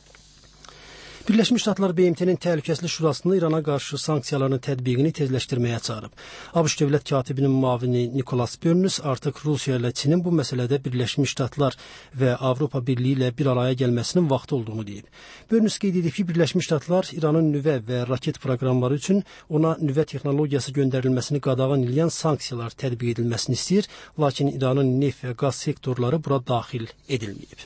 Birləşmiş Ştatlar BMT-nin Təhlükəsizlik Şurasında İrana qarşı sanksiyaların tətbiqini tezləşdirməyə çağırıb. ABŞ dövlət katibinin müavini Nikolas Börnüs artıq Rusiya ilə Çinin bu məsələdə Birləşmiş Ştatlar və Avropa Birliyi ilə bir araya gəlməsinin vaxtı olduğunu deyib. Börnüs qeyd edib ki, Birləşmiş Ştatlar İranın nüvə və raket proqramları üçün ona nüvə texnologiyası göndərilməsini qadağan edən sanksiyalar tətbiq edilməsini istəyir, lakin İranın neft və qaz sektorları bura daxil edilməyib.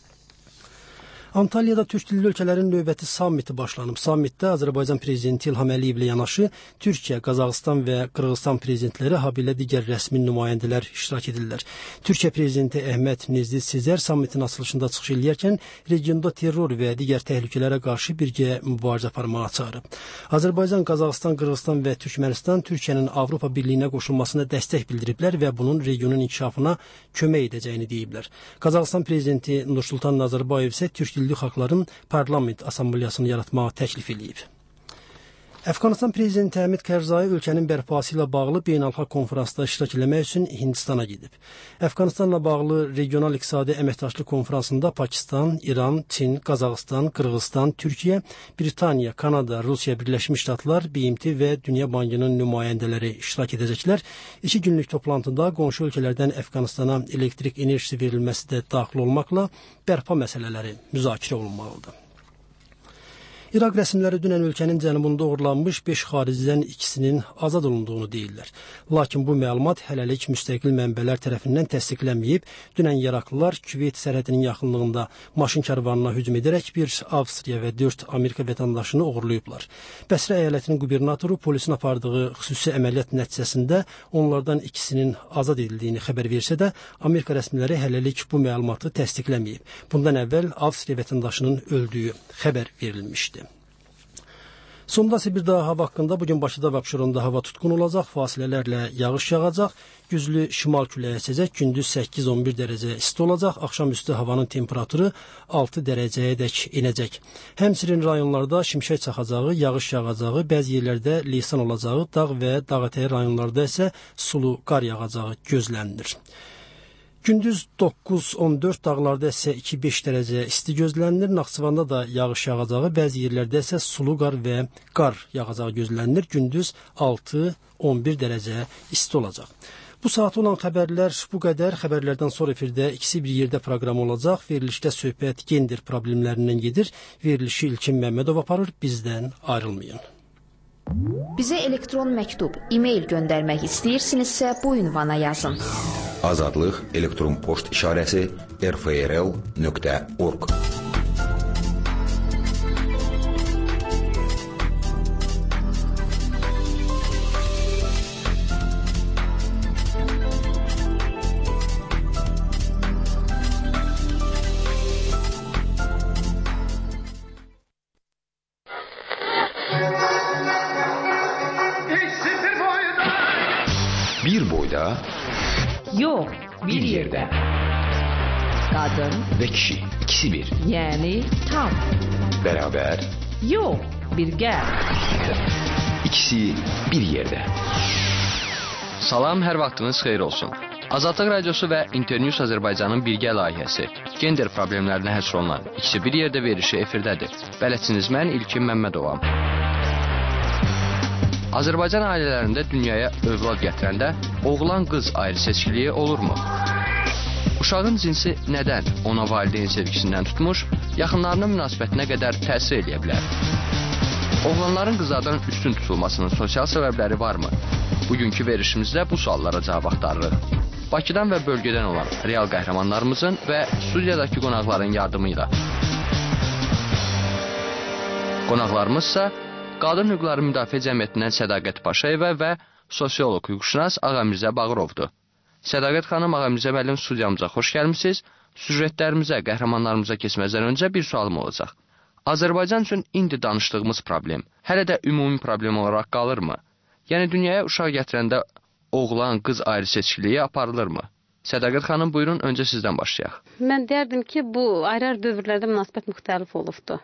Antalyada Türk dilli ölkələrin növbəti sammiti başlanıb. Sammitdə Azərbaycan prezidenti İlham Əliyev ilə yanaşı Türkiyə, Qazaxıstan və Qırğızstan prezidentləri, habelə digər rəsmi nümayəndələr iştirak edirlər. Türkiyə prezidenti Əhməd Nezdi Sizər sammitin açılışında çıxış edərkən regionda terror və digər təhlükələrə qarşı birgə mübarizə aparmağa çağırıb. Azərbaycan, Qazaxıstan, Qırğızstan və Türkmənistan Türkiyənin Avropa Birliyinə qoşulmasına dəstək bildiriblər və bunun regionun inkişafına kömək edəcəyini deyiblər. Qazaxıstan prezidenti Nursultan Nazarbayev isə Türk dilli xalqların parlament assambleyasını yaratmağı təklif edib. Əfqanistan prezidenti Həmid Kərzai ölkənin bərpası ilə bağlı beynəlxalq konferansda iştirak etmək üçün Hindistana gedib. Əfqanistanla bağlı regional iqtisadi əməkdaşlıq konferansında Pakistan, İran, Çin, Qazaxıstan, Qırğızstan, Türkiyə, Britaniya, Kanada, Rusiya, Birləşmiş Ştatlar, BMT və Dünya Bankının nümayəndələri iştirak edəcəklər. 2 günlük toplantıda qonşu ölkələrdən Əfqanistana elektrik enerjisi verilməsi də daxil olmaqla bərpa məsələləri müzakirə olunmalıdır. İraq rəsmiləri dünən ölkənin cənubunda uğurlanmış 5 xariciden 2-sinin azad olunduğunu deyirlər. Lakin bu məlumat hələlik müstəqil mənbələr tərəfindən təsdiqlənməyib. Dünən Iraklılar Küveyt sərhədinin yaxınlığında maşın karvanına hücum edərək bir Avstriya və 4 Amerika vətəndaşını uğurlayıblar. Bəsrə əyalətinin qubernatoru polisin apardığı xüsusi əməliyyat nəticəsində onlardan 2-sinin azad edildiyini xəbər versə də, Amerika rəsmiləri hələlik bu məlumatı təsdiqlənməyib. Bundan əvvəl Avstriya vətəndaşının öldüyü xəbər verilmişdi. Sonda isə bir daha hava haqqında. Bugün Bakıda və Abşeronda hava tutqun olacaq, fasilələrlə yağış yağacaq, güclü şimal küləyi əsəcək, gündüz 8-11 dərəcə isti olacaq, axşamüstü havanın temperaturu 6 dərəcəyə dək enəcək. Həmçinin rayonlarda şimşək çaxacağı, yağış yağacağı, bəzi yerlərdə leysan olacağı, dağ və dağətəyi rayonlarda isə sulu qar yağacağı gözlənilir. Gündüz 9-14, dağlarda isə 2-5 dərəcə isti gözlənilir. Naxçıvanda da yağış yağacağı, bəzi yerlərdə isə sulu qar və qar yağacağı gözlənilir. Gündüz 6-11 dərəcə isti olacaq. Bu saat olan xəbərlər bu qədər. Xəbərlərdən sonra efirdə ikisi bir yerdə proqram olacaq. Verilişdə söhbət gender problemlərindən gedir. Verilişi İlkin Məmmədov aparır. Bizdən ayrılmayın. Bizə elektron məktub, e-mail göndərmək istəyirsinizsə bu ünvana yazın. Azadlıq elektron poçt işarəsi rfrl.org. Bir boyda, yox, bir yerdə. Qadın və kişi, ikisi bir. Yəni tam. Bərabər, yox, birgə. İkisi bir yerdə. Salam, hər vaxtınız xeyir olsun. Azadlıq Radiosu və Internews Azərbaycanın birgə layihəsi, gender problemlərinə həsr olunan ikisi bir yerdə verişi efirdədir. Bələdçiniz mən İlkin Məmmədovam. Azərbaycan ailələrində dünyaya övlad gətirəndə oğlan-qız ayrı seçkiliyi olurmu? Uşağın cinsi nədən ona valideyn sevgisindən tutmuş, yaxınlarının münasibətinə qədər təsir edə bilər? Oğlanların qızlardan üstün tutulmasının sosial səbəbləri varmı? Bugünkü verişimizdə bu suallara cavab axtarırıq. Bakıdan və bölgədən olan real qəhrəmanlarımızın və studiyadakı qonaqların yardımıyla. Qonaqlarımızsa Qadın Hüquqları Müdafiə Cəmiyyətindən Sədaqət Paşayeva və sosioloq hüquqşünas Ağamirzə Bağırovdur. Sədaqət xanım, Ağamirzə müəllim, studiyamıza xoş gəlmisiniz. Süjetlərimizə, qəhrəmanlarımıza keçməzdən öncə bir sualım olacaq. Azərbaycan üçün indi danışdığımız problem hələ də ümumi problem olaraq qalırmı? Yəni dünyaya uşaq gətirəndə oğlan-qız ayrı seçkiliyi aparılırmı? Sədaqət xanım, buyurun, öncə sizdən başlayaq. Mən deyərdim ki, bu ayrı dövrlərdə münasibət müxtəlif olubdur.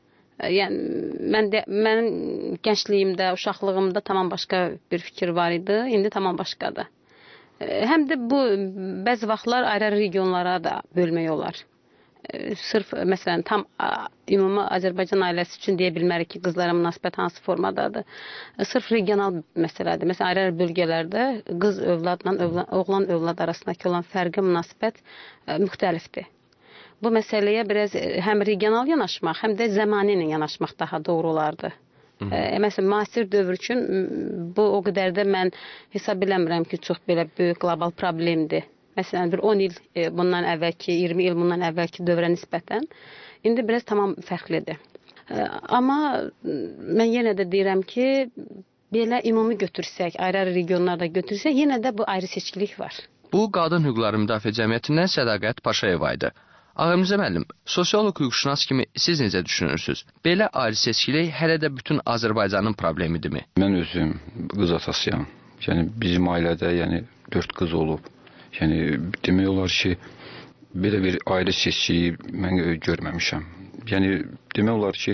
Yəni mənim gəncliyimdə, uşaqlığımda tamam başqa bir fikir var idi, indi tamam başqadır. Həm də bu bəzi vaxtlar ayrı regionlara da bölmək olar. Sırf məsələn tam ümumi Azərbaycan ailəsi üçün deyə bilmərik ki, qızlara münasibət hansı formadadır. Sırf regional məsələdir. Məsələn, ayrı bölgələrdə qız övladla oğlan övlad arasındakı olan fərqi münasibət müxtəlifdir. Bu məsələyə biraz həm regional yanaşmaq, həm də zəmani ilə yanaşmaq daha doğru olardı. Məsələn, müasir dövr üçün bu o qədər də mən hesab eləmirəm ki, çox belə böyük qlobal problemdir. Məsələn, bir 10 il bundan əvvəlki, 20 il bundan əvvəlki dövrə nisbətən indi biraz tamam fərqlidir. Amma mən yenə də deyirəm ki, belə ümumi götürsək, ayrı regionlarda götürsək, yenə də bu ayrı seçkilik var. Bu, Qadın Hüquqları Müdafiə Cəmiyyətindən Sədaqət Paşayeva idi. Ağamirzə müəllim, sosioloq hüquqşünas kimi siz necə düşünürsünüz? Belə ayrı seçkilik hələ də bütün Azərbaycanın problemidirmi? Mən özüm qız atasıyam. Yəni bizim ailədə 4 qız olub. Yəni demək olar ki, belə bir ayrı seçkiyi mən görməmişəm. Yəni demək olar ki,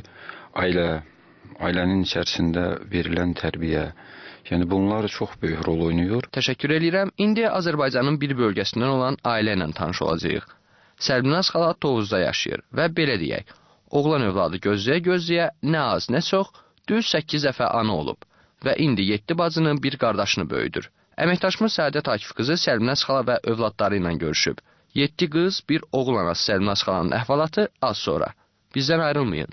ailənin içərisində verilən tərbiyə, yəni bunlar çox böyük rol oynayır. Təşəkkür edirəm. İndi Azərbaycanın bir bölgəsindən olan ailə ilə tanış olacağıq. Səlminaz xala Tovuzda yaşayır və belə deyək, oğlan övladı gözləyə-gözləyə nə az, nə çox, düz 8 dəfə ana olub və indi 7 bacının bir qardaşını böyüdür. Əməkdaşımız Səadət Akif qızı Səlminaz xala və övladları ilə görüşüb. 7 qız, bir oğul anası Səlminaz xalanın əhvalatı az sonra. Bizdən ayrılmayın.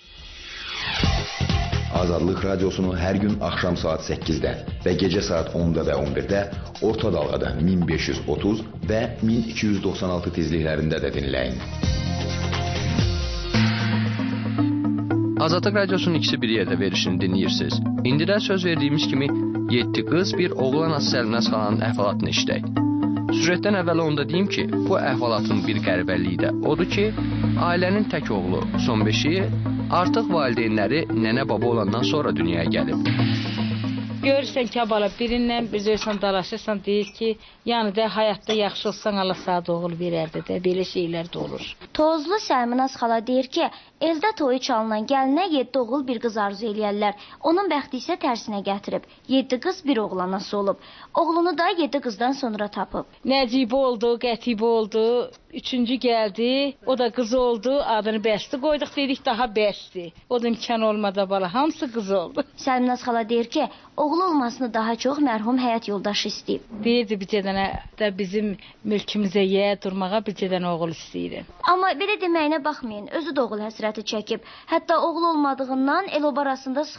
Azadlıq Radiosunu hər gün axşam saat 8-də və gecə saat 10-da və 11-də orta dalğada 1530 və 1296 tezliklərində də dinləyin. Azadlıq Radiosunun ikisi bir yerdə verişini dinləyirsiniz. İndi də söz verdiyimiz kimi 7 qız, bir oğul anası Səlminaz xalanın əhvalatını işləyək. Süjetdən əvvəl onda deyim ki, bu əhvalatın bir qəribəliyi də odur ki, ailənin tək oğlu son beşiyi artıq valideynləri nənə-baba olandan sonra dünyaya gəlib. Görürsən ki, bala birindən üzürsən, dalaşırsan, deyir ki, yəni də həyatda yaxşı olsan, Allah sağ oğul verərdi də, belə şeylər də olur. Tozlu Səlminaz xala deyir ki, eldə toyu çalınan gəlinə 7 oğul bir qız arzu eləyərlər. Onun bəxti isə tərsinə gətirib. 7 qız bir oğlanası olub. Oğlunu da 7 qızdan sonra tapıb. Nəcibə oldu, Qətibə oldu, üçüncü gəldi, o da qız oldu, adını Bəsti qoyduq, dedik daha Bəsti. O da imkan olmadı bala, hamısı qız oldu. Səlminaz xala deyir ki, oğlu olmasını daha çox mərhum həyat yoldaşı istəyib. Deyirdi bir cədənə də bizim mülkümüzə yə durmağa bir cədən oğul istəyirəm. Amma belə deməyinə baxmayın, özü də oğul həsrəti çəkib. Hətta oğul olmadığından el-oba arasında sıxılıb.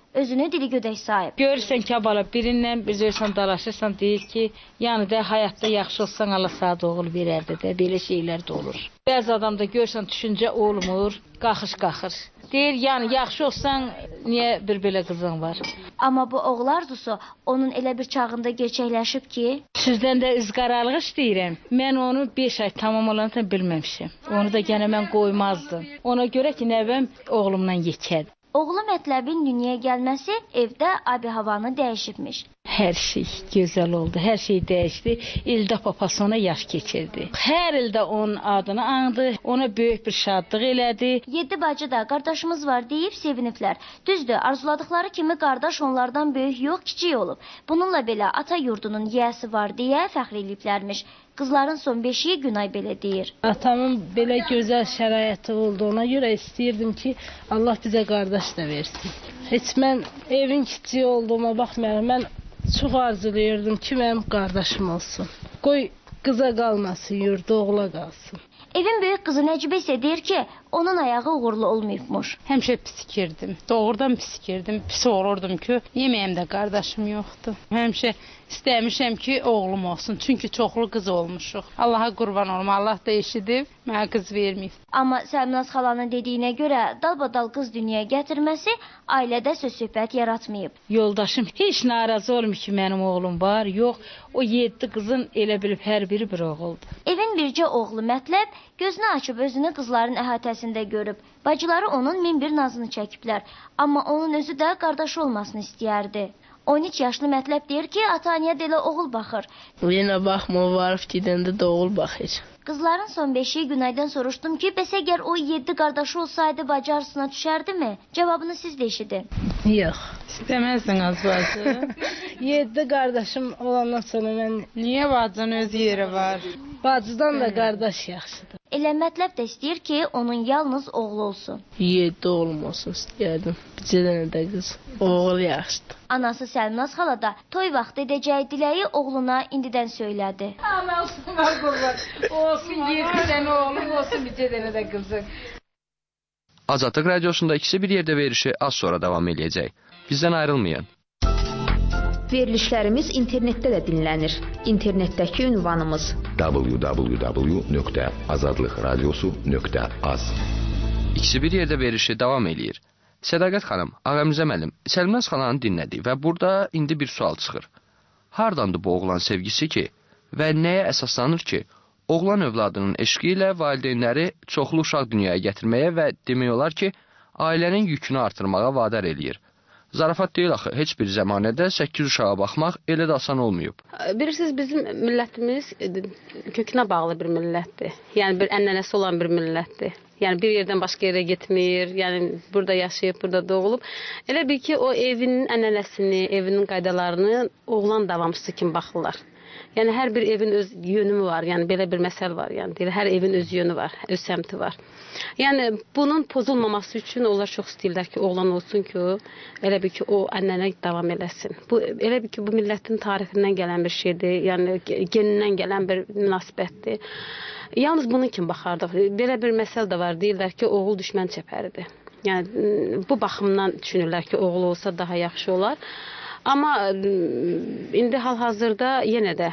özünü dili gödək sayıb. Görürsən ki, bala birindən üzürsən dalaşırsan, deyir ki, yəni də həyatda yaxşı olsan Allah sağ oğul verərdi də, belə şeylər də olur. Bəzi adamda görürsən düşüncə olmur, qalxır. Deyir, yəni yaxşı olsan niyə bir belə qızın var? Amma bu oğul arzusu onun elə bir çağında gerçəkləşib ki, sizdən də üzqaralığı istəyirəm. Mən onu 5 ay tamam olanı bilməmişəm. Onu da gənə mən qoymazdım. Ona görə ki, nəvəm oğlumdan yekədir. Oğlu Mətləbin dünyaya gəlməsi evdə abi-havanı dəyişibmiş. Hər şey gözəl oldu, hər şey dəyişdi. İldə papası ona yaş keçirdi. Hər ildə onun adını andı, ona böyük bir şadlıq elədi. 7 bacı da qardaşımız var deyib seviniblər. Düzdür, arzuladıkları kimi qardaş onlardan böyük yox, kiçik olub. Bununla belə ata yurdunun yiyəsi var deyə fəxr eləyiblərmiş. Qızların son 5-yi Günay belə deyir. Atamın belə gözəl şəraiti olduğuna görə istəyirdim ki, Allah bizə qardaş da versin. Heç mən evin kiçiyi olduğuma baxmayaraq, mən çox arzulayırdım ki, mənim qardaşım olsun. Qoy qıza qalmasın, yurda oğula qalsın. Evin böyük qızı Nəcibə isə deyir ki, onun ayağı uğurlu olmayıbmış. Həmişə pisikirdim, doğrudan pisikirdim, pis olurdum ki, yeməyimdə qardaşım yoxdur. Həmişə istəmişəm ki, oğlum olsun, çünki çoxlu qız olmuşuq. Allaha qurban olum, Allah da eşidib, mənə qız verməyib. Amma Səlminaz xalanın dediyinə görə dalbadal qız dünyaya gətirməsi ailədə söz-söhbət yaratmayıb. Yoldaşım heç narazı olmur ki, mənim oğlum var, yox, o 7 qızın elə bilib hər biri bir oğuldur. Evin bircə oğlu Mətləb gözünü açıb özünü qızların əhatəsində görüb. Bacıları onun min bir nazını çəkiblər, amma onun özü də qardaşı olmasını istəyərdi. 13 yaşlı Mətləb deyir ki, ata-anaya da elə oğul baxır. Yenə baxma, varıb gedəndə də oğul baxır. Qızların son 5-i Günaydan soruşdum ki, bəs əgər o 7 qardaşı olsaydı bacı arasına düşərdimi? Cavabını siz də eşidin. Yox, istəməzdin az bacı. 7 qardaşım olandan sonra mən... Niyə bacının öz yeri var? Bacıdan da qardaş yaxşıdır. Elə Mətləb də istəyir ki, onun yalnız oğlu olsun. 7 oğlum olsun istəyərdim. Bir dənə də qız. Oğul yaxşıdır. Anası Səlminaz xala da toy vaxtı edəcəyi diləyi oğluna indidən söylədi. Olsun 7 dənə oğlum, olsun bir dənə də qızı. Azadlıq Radiosunda ikisi bir yerdə verişi az sonra davam eləyəcək. Bizdən ayrılmayın. Verilişlərimiz internetdə də dinlənir. İnternetdəki ünvanımız www.azadlıqradiosu.az. İkisi bir yerdə verişi davam eləyir. Sədaqət xanım, Ağamizə müəllim, Səlminaz xalanı dinlədik və burada indi bir sual çıxır. Hardandır bu oğlan sevgisi ki və nəyə əsaslanır ki, oğlan övladının eşqi ilə valideynləri çoxlu uşaq dünyaya gətirməyə və demək olar ki, ailənin yükünü artırmağa vadar eləyir. Zarafat deyil axı, heç bir zəmanədə 8 uşağa baxmaq elə də asan olmayıb. Bilirsiniz, bizim millətimiz kökünə bağlı bir millətdir. Yəni bir ənənəsi olan bir millətdir. Yəni bir yerdən başqa yerə getmir, yəni burada yaşayıb, burada doğulub. Elə bil ki, o evinin ənənəsini, evinin qaydalarını oğlan davamçısı kimi baxırlar. Yəni hər bir evin öz yönü var, yəni belə bir məsəl var, yəni deyir, hər evin öz yönü var, öz səmti var. Yəni bunun pozulmaması üçün onlar çox istəyirlər ki, oğlan olsun ki, elə bil ki, o ənənə davam eləsin. Bu elə bil ki, bu millətin tarixindən gələn bir şeydir, yəni genindən gələn bir münasibətdir. Yalnız bunun kimi baxardıq. Belə bir məsəl də var, deyirlər ki, oğul düşmən çəpəridir. Yəni bu baxımdan düşünürlər ki, oğul olsa daha yaxşı olar. Amma indi hal-hazırda yenə də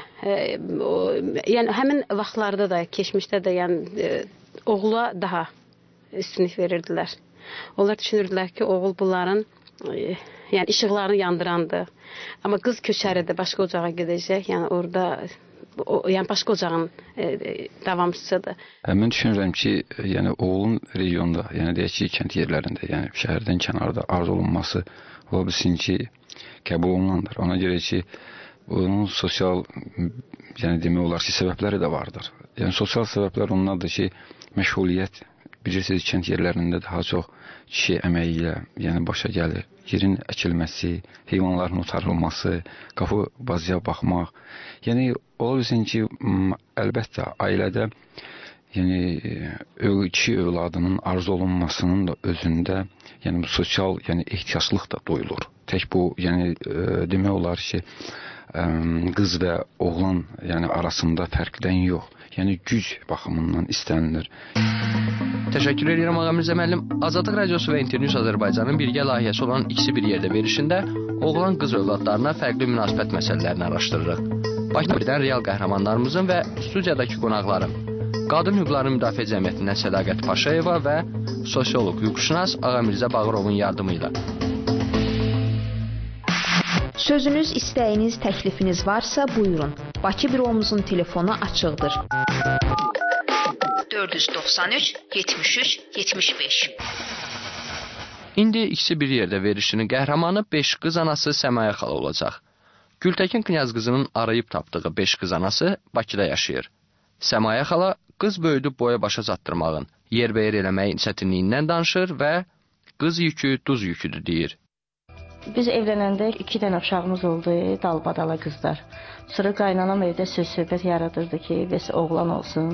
yəni həmin vaxtlarda da, keçmişdə də yəni oğula daha üstünlük verirdilər. Onlar düşünürdülər ki, oğul bunların yəni işıqlarını yandırandır. Amma qız köçəridir, başqa ocağa gedəcək. Yəni orada yəni başqa ocağın davamçısıdır. Mən düşünürəm ki, yəni oğulun regionda, yəni deyək ki, kənd yerlərində, yəni şəhərdən kənarda arzu olunması ola bilsin ki, qəbul olunandır. Ona görə ki, bunun sosial, yəni demək olar ki, səbəbləri də vardır. Yəni sosial səbəblər onlardır ki, məşğuliyyət, bilirsiniz, kənd yerlərində daha çox kişi əməyi ilə, yəni başa gəlir. Yerin əkilməsi, heyvanların otarılması, qapı bazıya baxmaq. Yəni ola bilsin ki, əlbəttə ailədə yəni kişi övladının arzu olunmasının da özündə yəni bu sosial, yəni ehtiyaclıq da duyulur. Tək bu, yəni demək olar ki, qız və oğlan yəni arasında fərqdən yox. Yəni güc baxımından istənilir. Təşəkkür edirəm Ağa Mirzə müəllim. Azadlıq Radiosu və Internews Azərbaycanın birgə layihəsi olan İkisi bir yerdə verilişində oğlan qız övladlarına fərqli münasibət məsələlərini araşdırırıq. Bakıdan real qəhrəmanlarımızın və studiyadakı qonaqların Qadın Hüquqları Müdafiə Cəmiyyətindən Sədaqət Paşayeva və sosioloq hüquqşünas Ağa Mirzə Bağırovun yardımı ilə. Sözünüz, istəyiniz, təklifiniz varsa buyurun. Bakı büromuzun telefonu açıqdır. 493 73 75. İndi İkisi bir yerdə verilişinin qəhrəmanı 5 qız anası Səmaya xala olacaq. Gültəkin Knyaz qızının arayıb tapdığı 5 qız anası Bakıda yaşayır. Səmaya xala qız böyüdüb boya başa çatdırmağın, yerbəyər eləməyin çətinliyindən danışır və qız yükü duz yüküdür deyir. Biz evlənəndə 2 dənə uşağımız oldu, dalbadala qızlar. Sonra qaynanam evdə söz-söhbət yaradırdı ki, bəs oğlan olsun.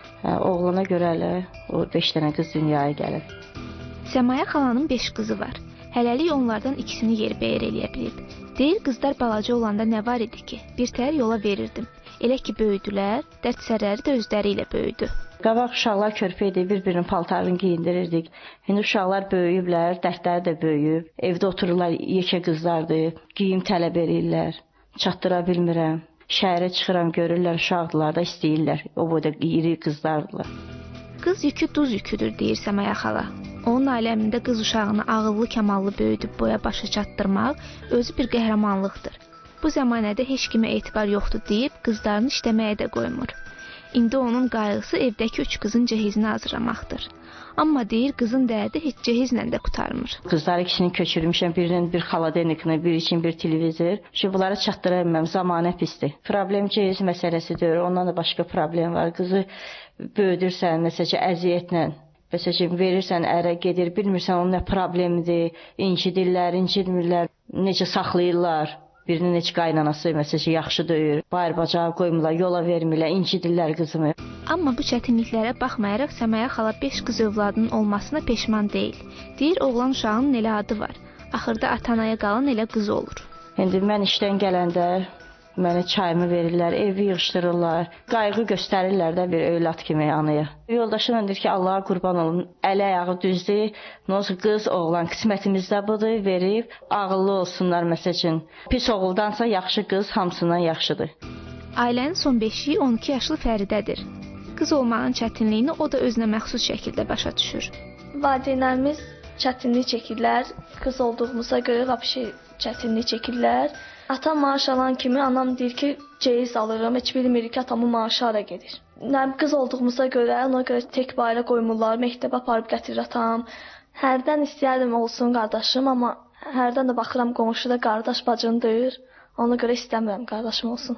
Oğlana görə elə o 5 dənə qız dünyaya gəlib. Səmaya xalanın 5 qızı var. Hələlik onlardan ikisini yerbəyər eləyə bilib. Deyir, qızlar balaca olanda nə var idi ki, birtəhər yola verirdim. Elə ki böyüdülər, dərd-sərləri də özləri ilə böyüdü. Qabaq uşaqlar körpə idi, bir-birinin paltarını geyindirirdik. İndi uşaqlar böyüyüblər, dərdləri də böyüyüb. Evdə otururlar, yekə qızlardır, geyim tələb edirlər. Çatdıra bilmirəm. Şəhərə çıxıram, görürlər, uşaqdılar da istəyirlər. O boyda iri qızlardılar. Qız yükü duz yüküdür, deyir Səmaya xala. Onun aləmində qız uşağını ağıllı, kamallı böyüdüb boya başa çatdırmaq özü bir qəhrəmanlıqdır. Bu zəmanədə heç kimə etibar yoxdur deyib, qızlarını işləməyə də qoymur. İndi onun qayğısı evdəki 3 qızın cəhizini hazırlamaqdır. Amma deyir, qızın dərdi heç cəhizlə də qurtarmır. Qızları ikisini köçürmüşəm, birinin bir xaladenikini, bir için bir televizor. Bunları çatdıra bilməm, zamanə pisdir. Problem cehiz məsələsidir, ondan da başqa problem var. Qızı böyüdürsən, məsələn, əziyyətlə, məsələn, verirsən, ərə gedir, bilmirsən onun nə problemidir, incidirlər, incidmirlər, necə saxlayırlar. Birinin heç qaynanası məsələn yaxşı döyür, bayır-bacağı qoymurlar, yola vermirlər, incidirlər qızımı. Amma bu çətinliklərə baxmayaraq Səmaya xala 5 qız övladının olmasına peşman deyil. Deyir, oğlan uşağının elə adı var. Axırda ata-anaya qalan elə qız olur. İndi mən işdən gələndə mənə çayımı verirlər, evi yığışdırırlar, qayğı göstərirlər də bir övlad kimi anaya. Yoldaşım deyir ki, Allaha qurban olum, əli ayağı düzdür, nolsa qız, oğlan qismətimizdə budur, verib, ağıllı olsunlar məsələn. Pis oğuldansa yaxşı qız hamısından yaxşıdır. Ailənin son beşiyi 12 yaşlı Fəridədir. Qız olmağın çətinliyini o da özünə məxsus şəkildə başa düşür. Valideynlərimiz çətinlik çəkirlər, qız olduğumuza görə vəbşi çətinlik çəkirlər. Atam maaş alan kimi anam deyir ki, ceyiz alırım, heç bilmir ki, atamın maaşı hara gedir. Qız olduğumuza görə, ona görə tek bayra qoymurlar, məktəbə aparıb gətirir atam. Hərdən istəyərdim olsun qardaşım, amma hərdən də baxıram qonşuda qardaş bacındır, ona görə istəmirəm qardaşım olsun.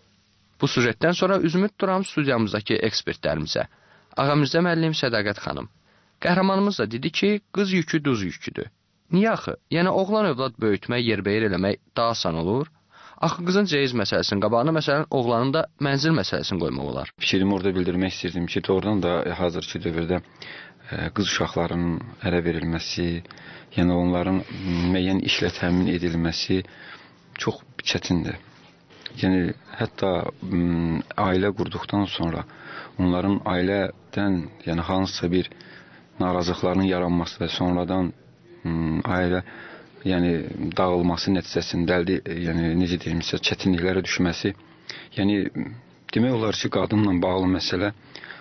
Bu sujetdən sonra üzümü tuturam studiyamızdakı ekspertlərimizə. Ağa Mirzə müəllim, Sədaqət xanım. Qəhrəmanımız da dedi ki, qız yükü duz yüküdür. Niyə axı? Yəni oğlan övlad böyütmək, yerbəyər eləmək daha asan olur. Axı qızın ceyiz məsələsinin qabağına məsələn oğlanın da mənzil məsələsini qoymaq olar. Fikrimi orada bildirmək istəyirdim ki, doğrudan da hazırki dövrdə qız uşaqlarının ərə verilməsi, yəni onların müəyyən işlə təmin edilməsi çox çətindir. Yəni hətta ailə qurduqdan sonra onların ailədən, yəni hansısa bir narazılıqların yaranması və sonradan ailə yəni dağılması nəticəsində yəni necə deyimsə çətinliklərə düşməsi, yəni demək olar ki, qadınla bağlı məsələ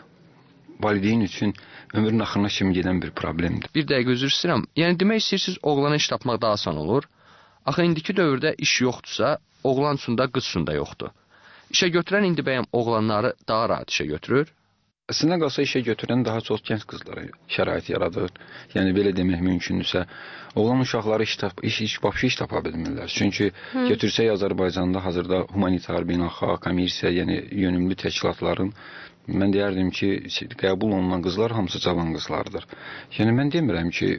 valideyn üçün ömrün axırına kimi gedən bir problemdir. Bir dəqiqə üzr istəyirəm. Yəni demək istəyirsiniz oğlana iş tapmaq daha asan olur. Axı indiki dövrdə iş yoxdursa, oğlan üçün də qız üçün də yoxdur. İşə götürən indi bəyəm oğlanları daha rahat işə götürür. Əslində qalsa işə götürən daha çox gənc qızlara şərait yaradır. Yəni belə demək mümkündürsə, oğlan uşaqları iş tapa bilmirlər. Çünki götürsək Azərbaycanda hazırda humanitar, beynəlxalq, kommersiya, yəni yönümlü təşkilatların mən deyərdim ki, qəbul olunan qızlar hamısı cavan qızlardır. Yəni mən demirəm ki,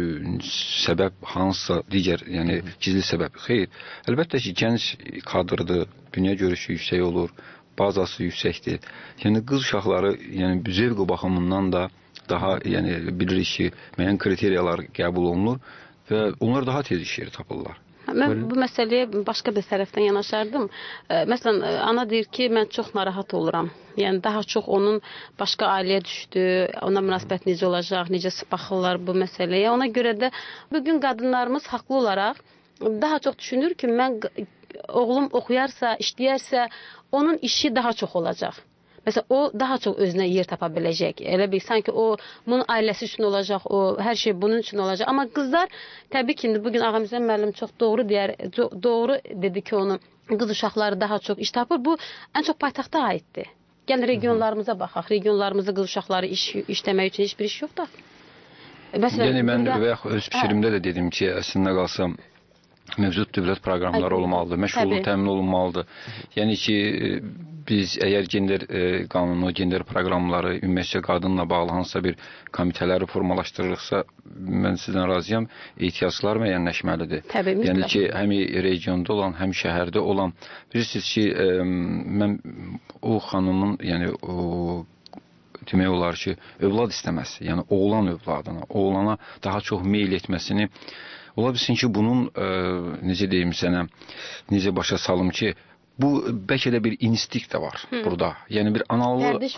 səbəb hansısa digər, yəni gizli səbəb. Xeyr, əlbəttə ki, gənc kadrdır, dünya görüşü yüksək olur, bazası yüksəkdir. Yəni qız uşaqları, yəni zövq baxımından da daha, yəni bilirik ki, müəyyən kriteriyalar qəbul olunur və onlar daha tez iş yeri tapırlar. Mən bu məsələyə başqa bir tərəfdən yanaşardım. Məsələn, ana deyir ki, mən çox narahat oluram. Yəni daha çox onun başqa ailəyə düşdü, ona münasibət necə olacaq, necə baxırlar bu məsələyə. Ona görə də bugün qadınlarımız haqlı olaraq daha çox düşünür ki, mən oğlum oxuyarsa, işləyərsə, onun işi daha çox olacaq. Məsələn, o daha çox özünə yer tapa biləcək. Elə bir sanki o bunun ailəsi üçün olacaq, o hər şey bunun üçün olacaq. Amma qızlar təbii ki, indi bugün Ağamizə müəllim çox doğru dedi ki, onun qız uşaqları daha çox iş tapır. Bu ən çox paytaxta aiddir. Gəlin regionlarımıza baxaq. Regionlarımızda qız uşaqları işləmək üçün heç bir iş yoxdur. Məsələn, yəni mən və öz fikrimdə də dedim ki, əslində qalsam mövcud dövlət proqramları olmalıdır, məşğulluq təmin olunmalıdır. Yəni ki, biz əgər gender qanunu, gender proqramları, ümumiyyətcə qadınla bağlı hansısa bir komitələri formalaşdırırıqsa, mən sizdən razıyam, ehtiyaclar müəyyənləşməlidir. Təbii, yəni ki, həm regionda olan, həm şəhərdə olan. Bilirsiniz ki, mən o xanımın, yəni o demək olar ki, övlad istəməsi, yəni oğlan övladına, oğlana daha çox meyl etməsini ola bilsin ki, bunun, necə deyim sənə, necə başa salım ki, bu bəlkə də bir instinkt də var burada. Yəni bir ana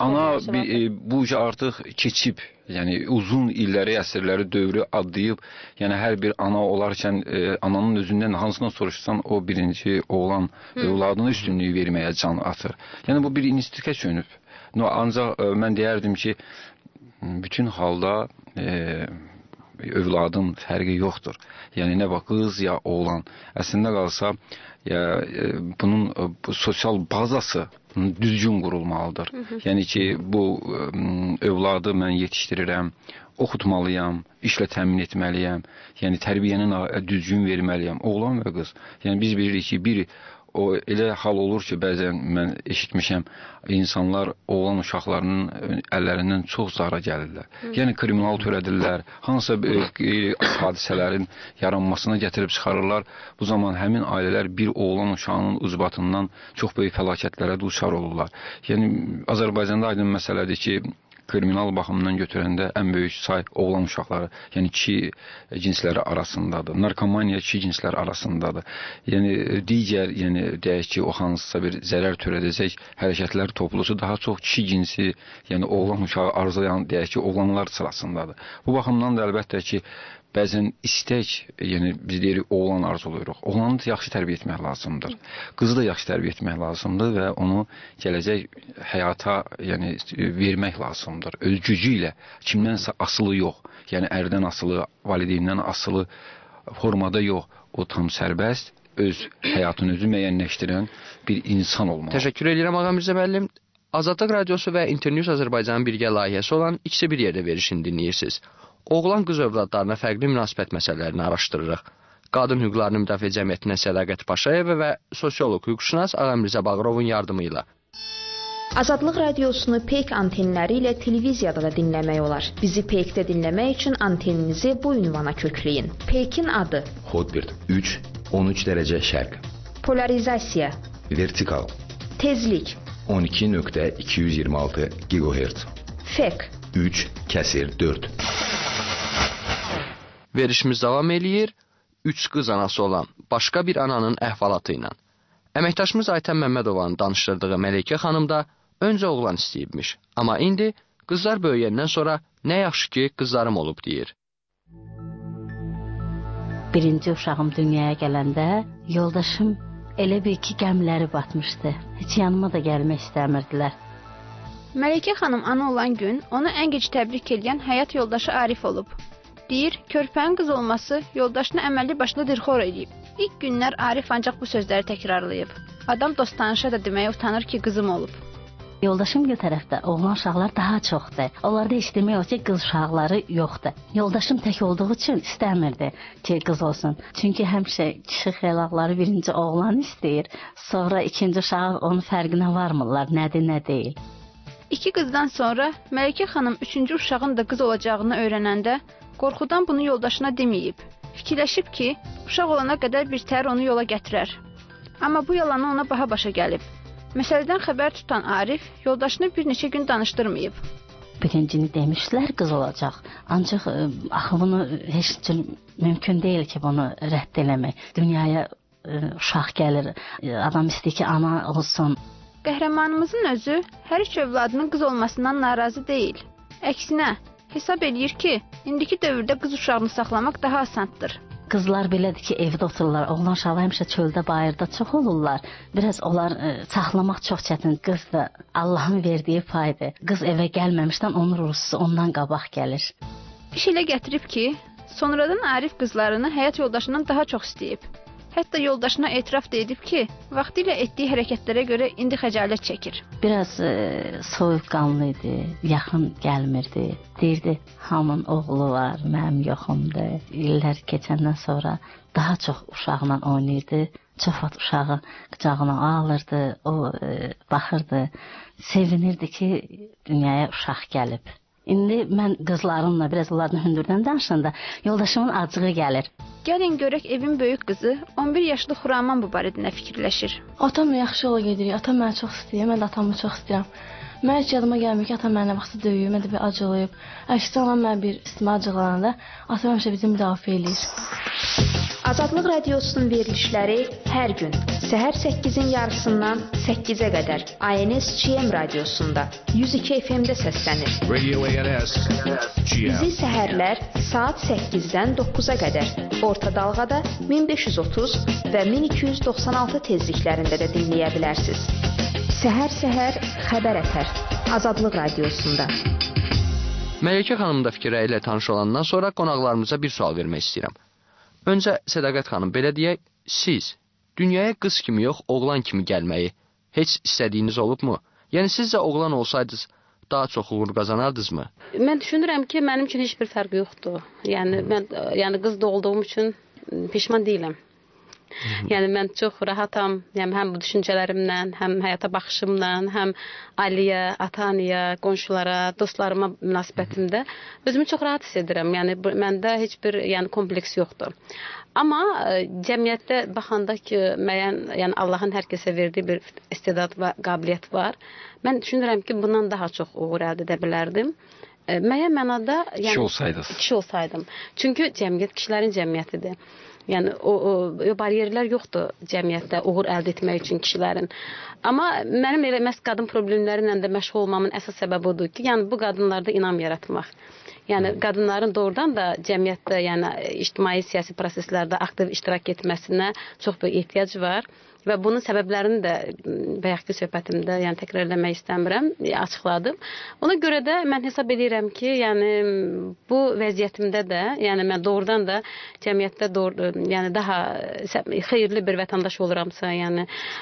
bu artıq keçib, yəni uzun illəri, əsrləri, dövrü adlayıb, yəni hər bir ana olarkən ananın özündən hansından soruşsan, o birinci oğlan övladına üstünlüyü verməyə can atır. Yəni bu bir instinktə sönüb. Ancaq mən deyərdim ki, bütün halda övladın fərqi yoxdur. Yəni nə bax qız ya oğlan. Əslində qalsa bunun sosial bazası düzgün qurulmalıdır. Yəni ki, bu övladı mən yetişdirirəm, oxutmalıyam, işlə təmin etməliyəm. Yəni tərbiyənin düzgün verməliyəm. Oğlan və qız. Yəni biz bilirik ki, o elə hal olur ki, bəzən mən eşitmişəm, insanlar oğlan uşaqlarının əllərindən çox zara gəlirlər. Yəni kriminal törədirlər, hansısa hadisələrin yaranmasına gətirib çıxarırlar. Bu zaman həmin ailələr bir oğlan uşağının ucbatından çox böyük fəlakətlərə duçar olurlar. Yəni Azərbaycanda aydın məsələdir ki, kriminal baxımından götürəndə ən böyük say oğlan uşaqları, yəni kişi cinsləri arasındadır. Narkomaniya kişi cinsləri arasındadır. Yəni digər, yəni deyək ki, o hansısa bir zərər törədəcək hərəkətlər toplusu daha çox kişi cinsi, yəni oğlan uşağı arzulayan, deyək ki, oğlanlar sırasındadır. Bu baxımdan da əlbəttə ki, bəzən istək, yəni biz deyirik oğlan arzuluyuruq. Oğlanı da yaxşı tərbiyə etmək lazımdır. Qızı da yaxşı tərbiyə etmək lazımdır və onu gələcək həyata, yəni vermək lazımdır. Öz gücü ilə, kimdənsə asılı yox. Yəni ərdən asılı, valideyndən asılı formada yox. O tam sərbəst, öz həyatını özü müəyyənləşdirən bir insan olmalı. Təşəkkür edirəm Ağamizə müəllim. Azadlıq Radiosu və Internews Azərbaycanın birgə layihəsi olan ikisi bir yerdə verişini dinləyirsiniz. Oğlan-qız övladlarına fərqli münasibət məsələlərini araşdırırıq. Qadın Hüquqlarını Müdafiə Cəmiyyətindən Sədaqət Paşayeva və sosioloq hüquqşünas Ağamirzə Bağırovun yardımı ilə. Azadlıq radiosunu PEYK antenləri ilə televiziyada da dinləmək olar. Bizi PEYK-də dinləmək üçün anteninizi bu ünvana kökləyin. PEYK-in adı: Hotbird 3, 13 dərəcə şərq. Polarizasiya: Vertikal. Tezlik: 12.226 GHz. FEK: 3/4. Verişimiz davam eləyir. 3 qız anası olan başqa bir ananın əhvalatı ilə. Əməkdaşımız Aytən Məmmədovanın danışdırdığı Məleykə xanım da öncə oğlan istəyibmiş. Amma indi qızlar böyüyəndən sonra nə yaxşı ki, qızlarım olub deyir. Birinci uşağım dünyaya gələndə yoldaşım elə bir ki, gəmləri batmışdı. Heç yanıma da gəlmək istəmirdilər. Məleykə xanım ana olan gün onu ən gec təbrik edən həyat yoldaşı Arif olub. Deyir, körpənin qız olması yoldaşını əməlli başlı dirxor edib. İlk günlər Arif ancaq bu sözləri təkrarlayıb. Adam dost-tanışa da deməyə utanır ki, qızım olub. Yoldaşım bir tərəfdə oğlan uşaqlar daha çoxdur. Onlarda heç demək o ki, qız uşaqları yoxdur. Yoldaşım tək olduğu üçün istəmirdi ki, qız olsun. Çünki həmişə kişi xeyalları birinci oğlan istəyir. Sonra ikinci uşağı onun fərqinə varmırlar, nədir, nə deyil. 2 qızdan sonra Məleykə xanım 3-cü uşağın da qız olacağını öyrənəndə qorxudan bunu yoldaşına deməyib. Fikirləşib ki, uşaq olana qədər bir təhər onu yola gətirər. Amma bu yalanı ona baha başa gəlib. Məsələdən xəbər tutan Arif yoldaşını bir neçə gün danışdırmayıb. birincini demişlər qız olacaq. Ancaq axı bunu heç cür mümkün deyil ki, bunu rədd eləmək. Dünyaya uşaq gəlir, adam istəyir ki, ana olsun. Qəhrəmanımızın özü hər üç övladının qız olmasından narazı deyil. Əksinə, hesab eləyir ki, indiki dövrdə qız uşağını saxlamaq daha asandır. Qızlar belədir ki, evdə otururlar. Oğlan uşaqlar həmişə çöldə, bayırda çox olurlar. Biraz onlar saxlamaq çox çətin. Qız da Allahın verdiyi paydır. Qız evə gəlməmişdən onun ruzusu ondan qabaq gəlir. İş elə gətirib ki, sonradan Arif qızlarını həyat yoldaşından daha çox istəyib. Hətta yoldaşına etiraf da edib ki, vaxtilə etdiyi hərəkətlərə görə indi xəcalət çəkir. Biraz soyuqqanlı idi, yaxın gəlmirdi. Deyirdi, hamının oğlu var, mənim yoxumdur. İllər keçəndən sonra daha çox uşaqla oynayırdı. Çox vaxt uşağı qucağına alırdı, o baxırdı, sevinirdi ki, dünyaya uşaq gəlib. İndi mən qızlarımla biraz onlardan hündürdən danışanda yoldaşımın acığı gəlir. Gəlin görək evin böyük qızı 11 yaşlı Xuraman bu barədə nə fikirləşir. Atam yaxşı yola gedir. Atam məni çox istəyir. Mən də atamı çox istəyirəm. Mən heç yadıma gəlmir ki, atam mənə vaxtı döyüb, mən də bir acılayıb. Əksinə olan mən bir istimə acıqlananda atam həmişə bizi müdafiə eləyir. Azadlıq Radiosunun verilişləri hər gün səhər 8-in yarısından 8-ə qədər ANS-GM radiosunda 102 FM-də səslənir. Radio ANS, GM. Bizi səhərlər saat 8-dən 9-a qədər orta dalğada 1530 və 1296 tezliklərində də dinləyə bilərsiniz. Səhər-səhər xəbər ətər Azadlıq Radiosunda. Məlikə xanımın da fikirləri ilə tanış olandan sonra qonaqlarımıza bir sual vermək istəyirəm. Öncə Sədaqət xanım, belə deyək, siz dünyaya qız kimi yox, oğlan kimi gəlməyi heç istədiyiniz olubmu? Yəni sizcə oğlan olsaydınız daha çox uğur qazanardınızmı? Mən düşünürəm ki, mənim üçün heç bir fərqi yoxdur. Yəni qız doğulduğum üçün peşman deyiləm. Yəni mən çox rahatam, yəni həm bu düşüncələrimlə, həm həyata baxışımla, həm ailəyə, ata-anaya, qonşulara, dostlarıma münasibətimdə özümü çox rahat hiss edirəm. Yəni məndə heç bir kompleks yoxdur. Amma cəmiyyətdə baxanda ki, müəyyən, yəni Allahın hər kəsə verdiyi bir istedad və qabiliyyət var. Mən düşünürəm ki, bundan daha çox uğur əldə edə bilərdim. Müəyyən mənada kişi olsaydım. Çünki cəmiyyət kişilərin cəmiyyətidir. Yəni o bariyerlər yoxdur cəmiyyətdə uğur əldə etmək üçün kişilərin. Amma mənim elə məhz qadın problemləri ilə də məşğul olmamın əsas səbəbi odur ki, yəni bu qadınlarda inam yaratmaq. Yəni qadınların doğrudan da cəmiyyətdə, yəni ictimai siyasi proseslərdə aktiv iştirak etməsinə çox böyük ehtiyac var. Və bunun səbəblərini də bayaqki söhbətimdə təkrar eləmək istəmirəm, açıqladım. Ona görə də mən hesab edirəm ki, yəni bu vəziyyətimdə də, yəni mən doğrudan da cəmiyyətdə daha xeyirli bir vətəndaş oluramsa, yəni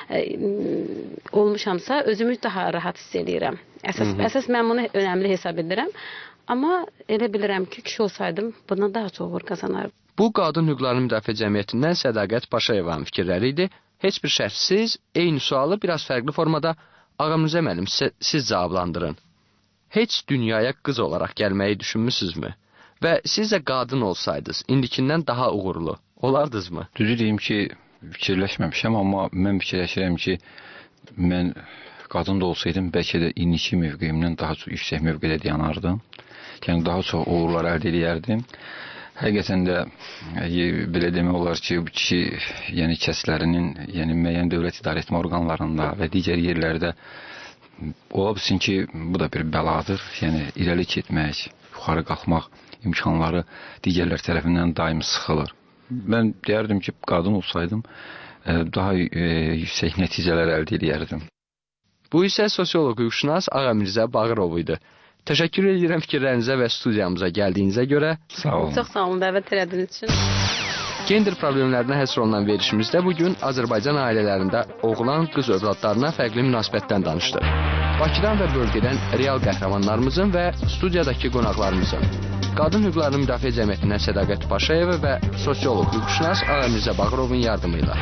olmuşamsa, özümü daha rahat hiss edirəm. Əsas mən bunu önəmli hesab edirəm. Amma elə bilirəm ki, kişi olsaydım bundan daha çox uğur qazanardım. Bu Qadın Hüquqları Müdafiə Cəmiyyətindən Sədaqət Paşayevanın fikirləri idi. Heç bir şərtsiz, eyni sualı biraz fərqli formada Ağamrızə müəllim siz cavablandırın. Heç dünyaya qız olaraq gəlməyi düşünmüsünüzmü? Və siz də qadın olsaydınız, indikindən daha uğurlu olardınızmı? Düzü deyim ki, fikirləşməmişəm, amma mən fikirləşirəm ki, mən qadın da olsaydım, bəlkə də indiki mövqeyimdən daha çox yüksək mövqedə dayanardım. Yəni daha çox uğurlar əldə edərdim. Həqiqətən də belə demək olar ki, yəni kəslərinin, yəni müəyyən dövlət idarə etmə orqanlarında və digər yerlərdə ola bilsin ki, bu da bir bəladır. Yəni irəli getmək, yuxarı qalxmaq imkanları digərlər tərəfindən daim sıxılır. Mən deyərdim ki, qadın olsaydım, daha yüksək nəticələr əldə edərdim. Bu isə sosioloq hüquqşünas Ağamirzə Bağırov idi. Təşəkkür edirəm fikirlərinizə və studiyamıza gəldiyinizə görə. Sağ olun. Çox sağ olun dəvət etdiyiniz üçün. Gender problemlərinə həsr olunan verilişimizdə bugün Azərbaycan ailələrində oğlan-qız övladlarına fərqli münasibətdən danışdıq. Bakıdan və bölgədən real qəhrəmanlarımızın və studiyadakı qonaqlarımızın, Qadın Hüquqları Müdafiə Cəmiyyətindən Sədaqət Paşayeva və sosioloq hüquqşünas Ağamirzə Bağırovun yardımıyla.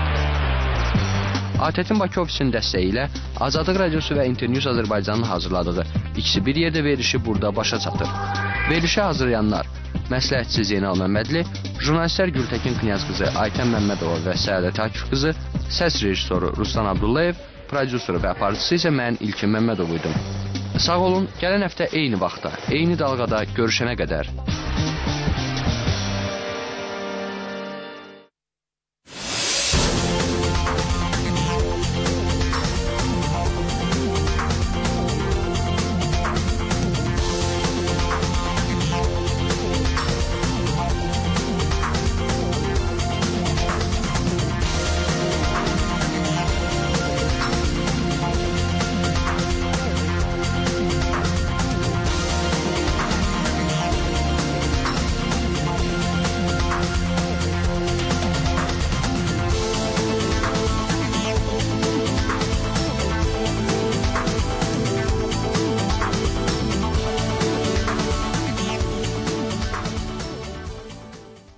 ATƏT-in Bakı ofisinin dəstəyi ilə Azadlıq Radiosu və Internews Azərbaycanın hazırladığı ikisi bir yerdə verilişi burada başa çatır. Verilişi hazırlayanlar məsləhətçi Zeynal Məmmədli, jurnalistlər Gültəkin Knyazqızı, Aytən Məmmədova və Səadət Akif qızı, səs rejissoru Ruslan Abdullayev, prodüseri və aparıcısı isə mən İlkin Məmmədov idim. Sağ olun, gələn həftə eyni vaxtda, eyni dalğada görüşənə qədər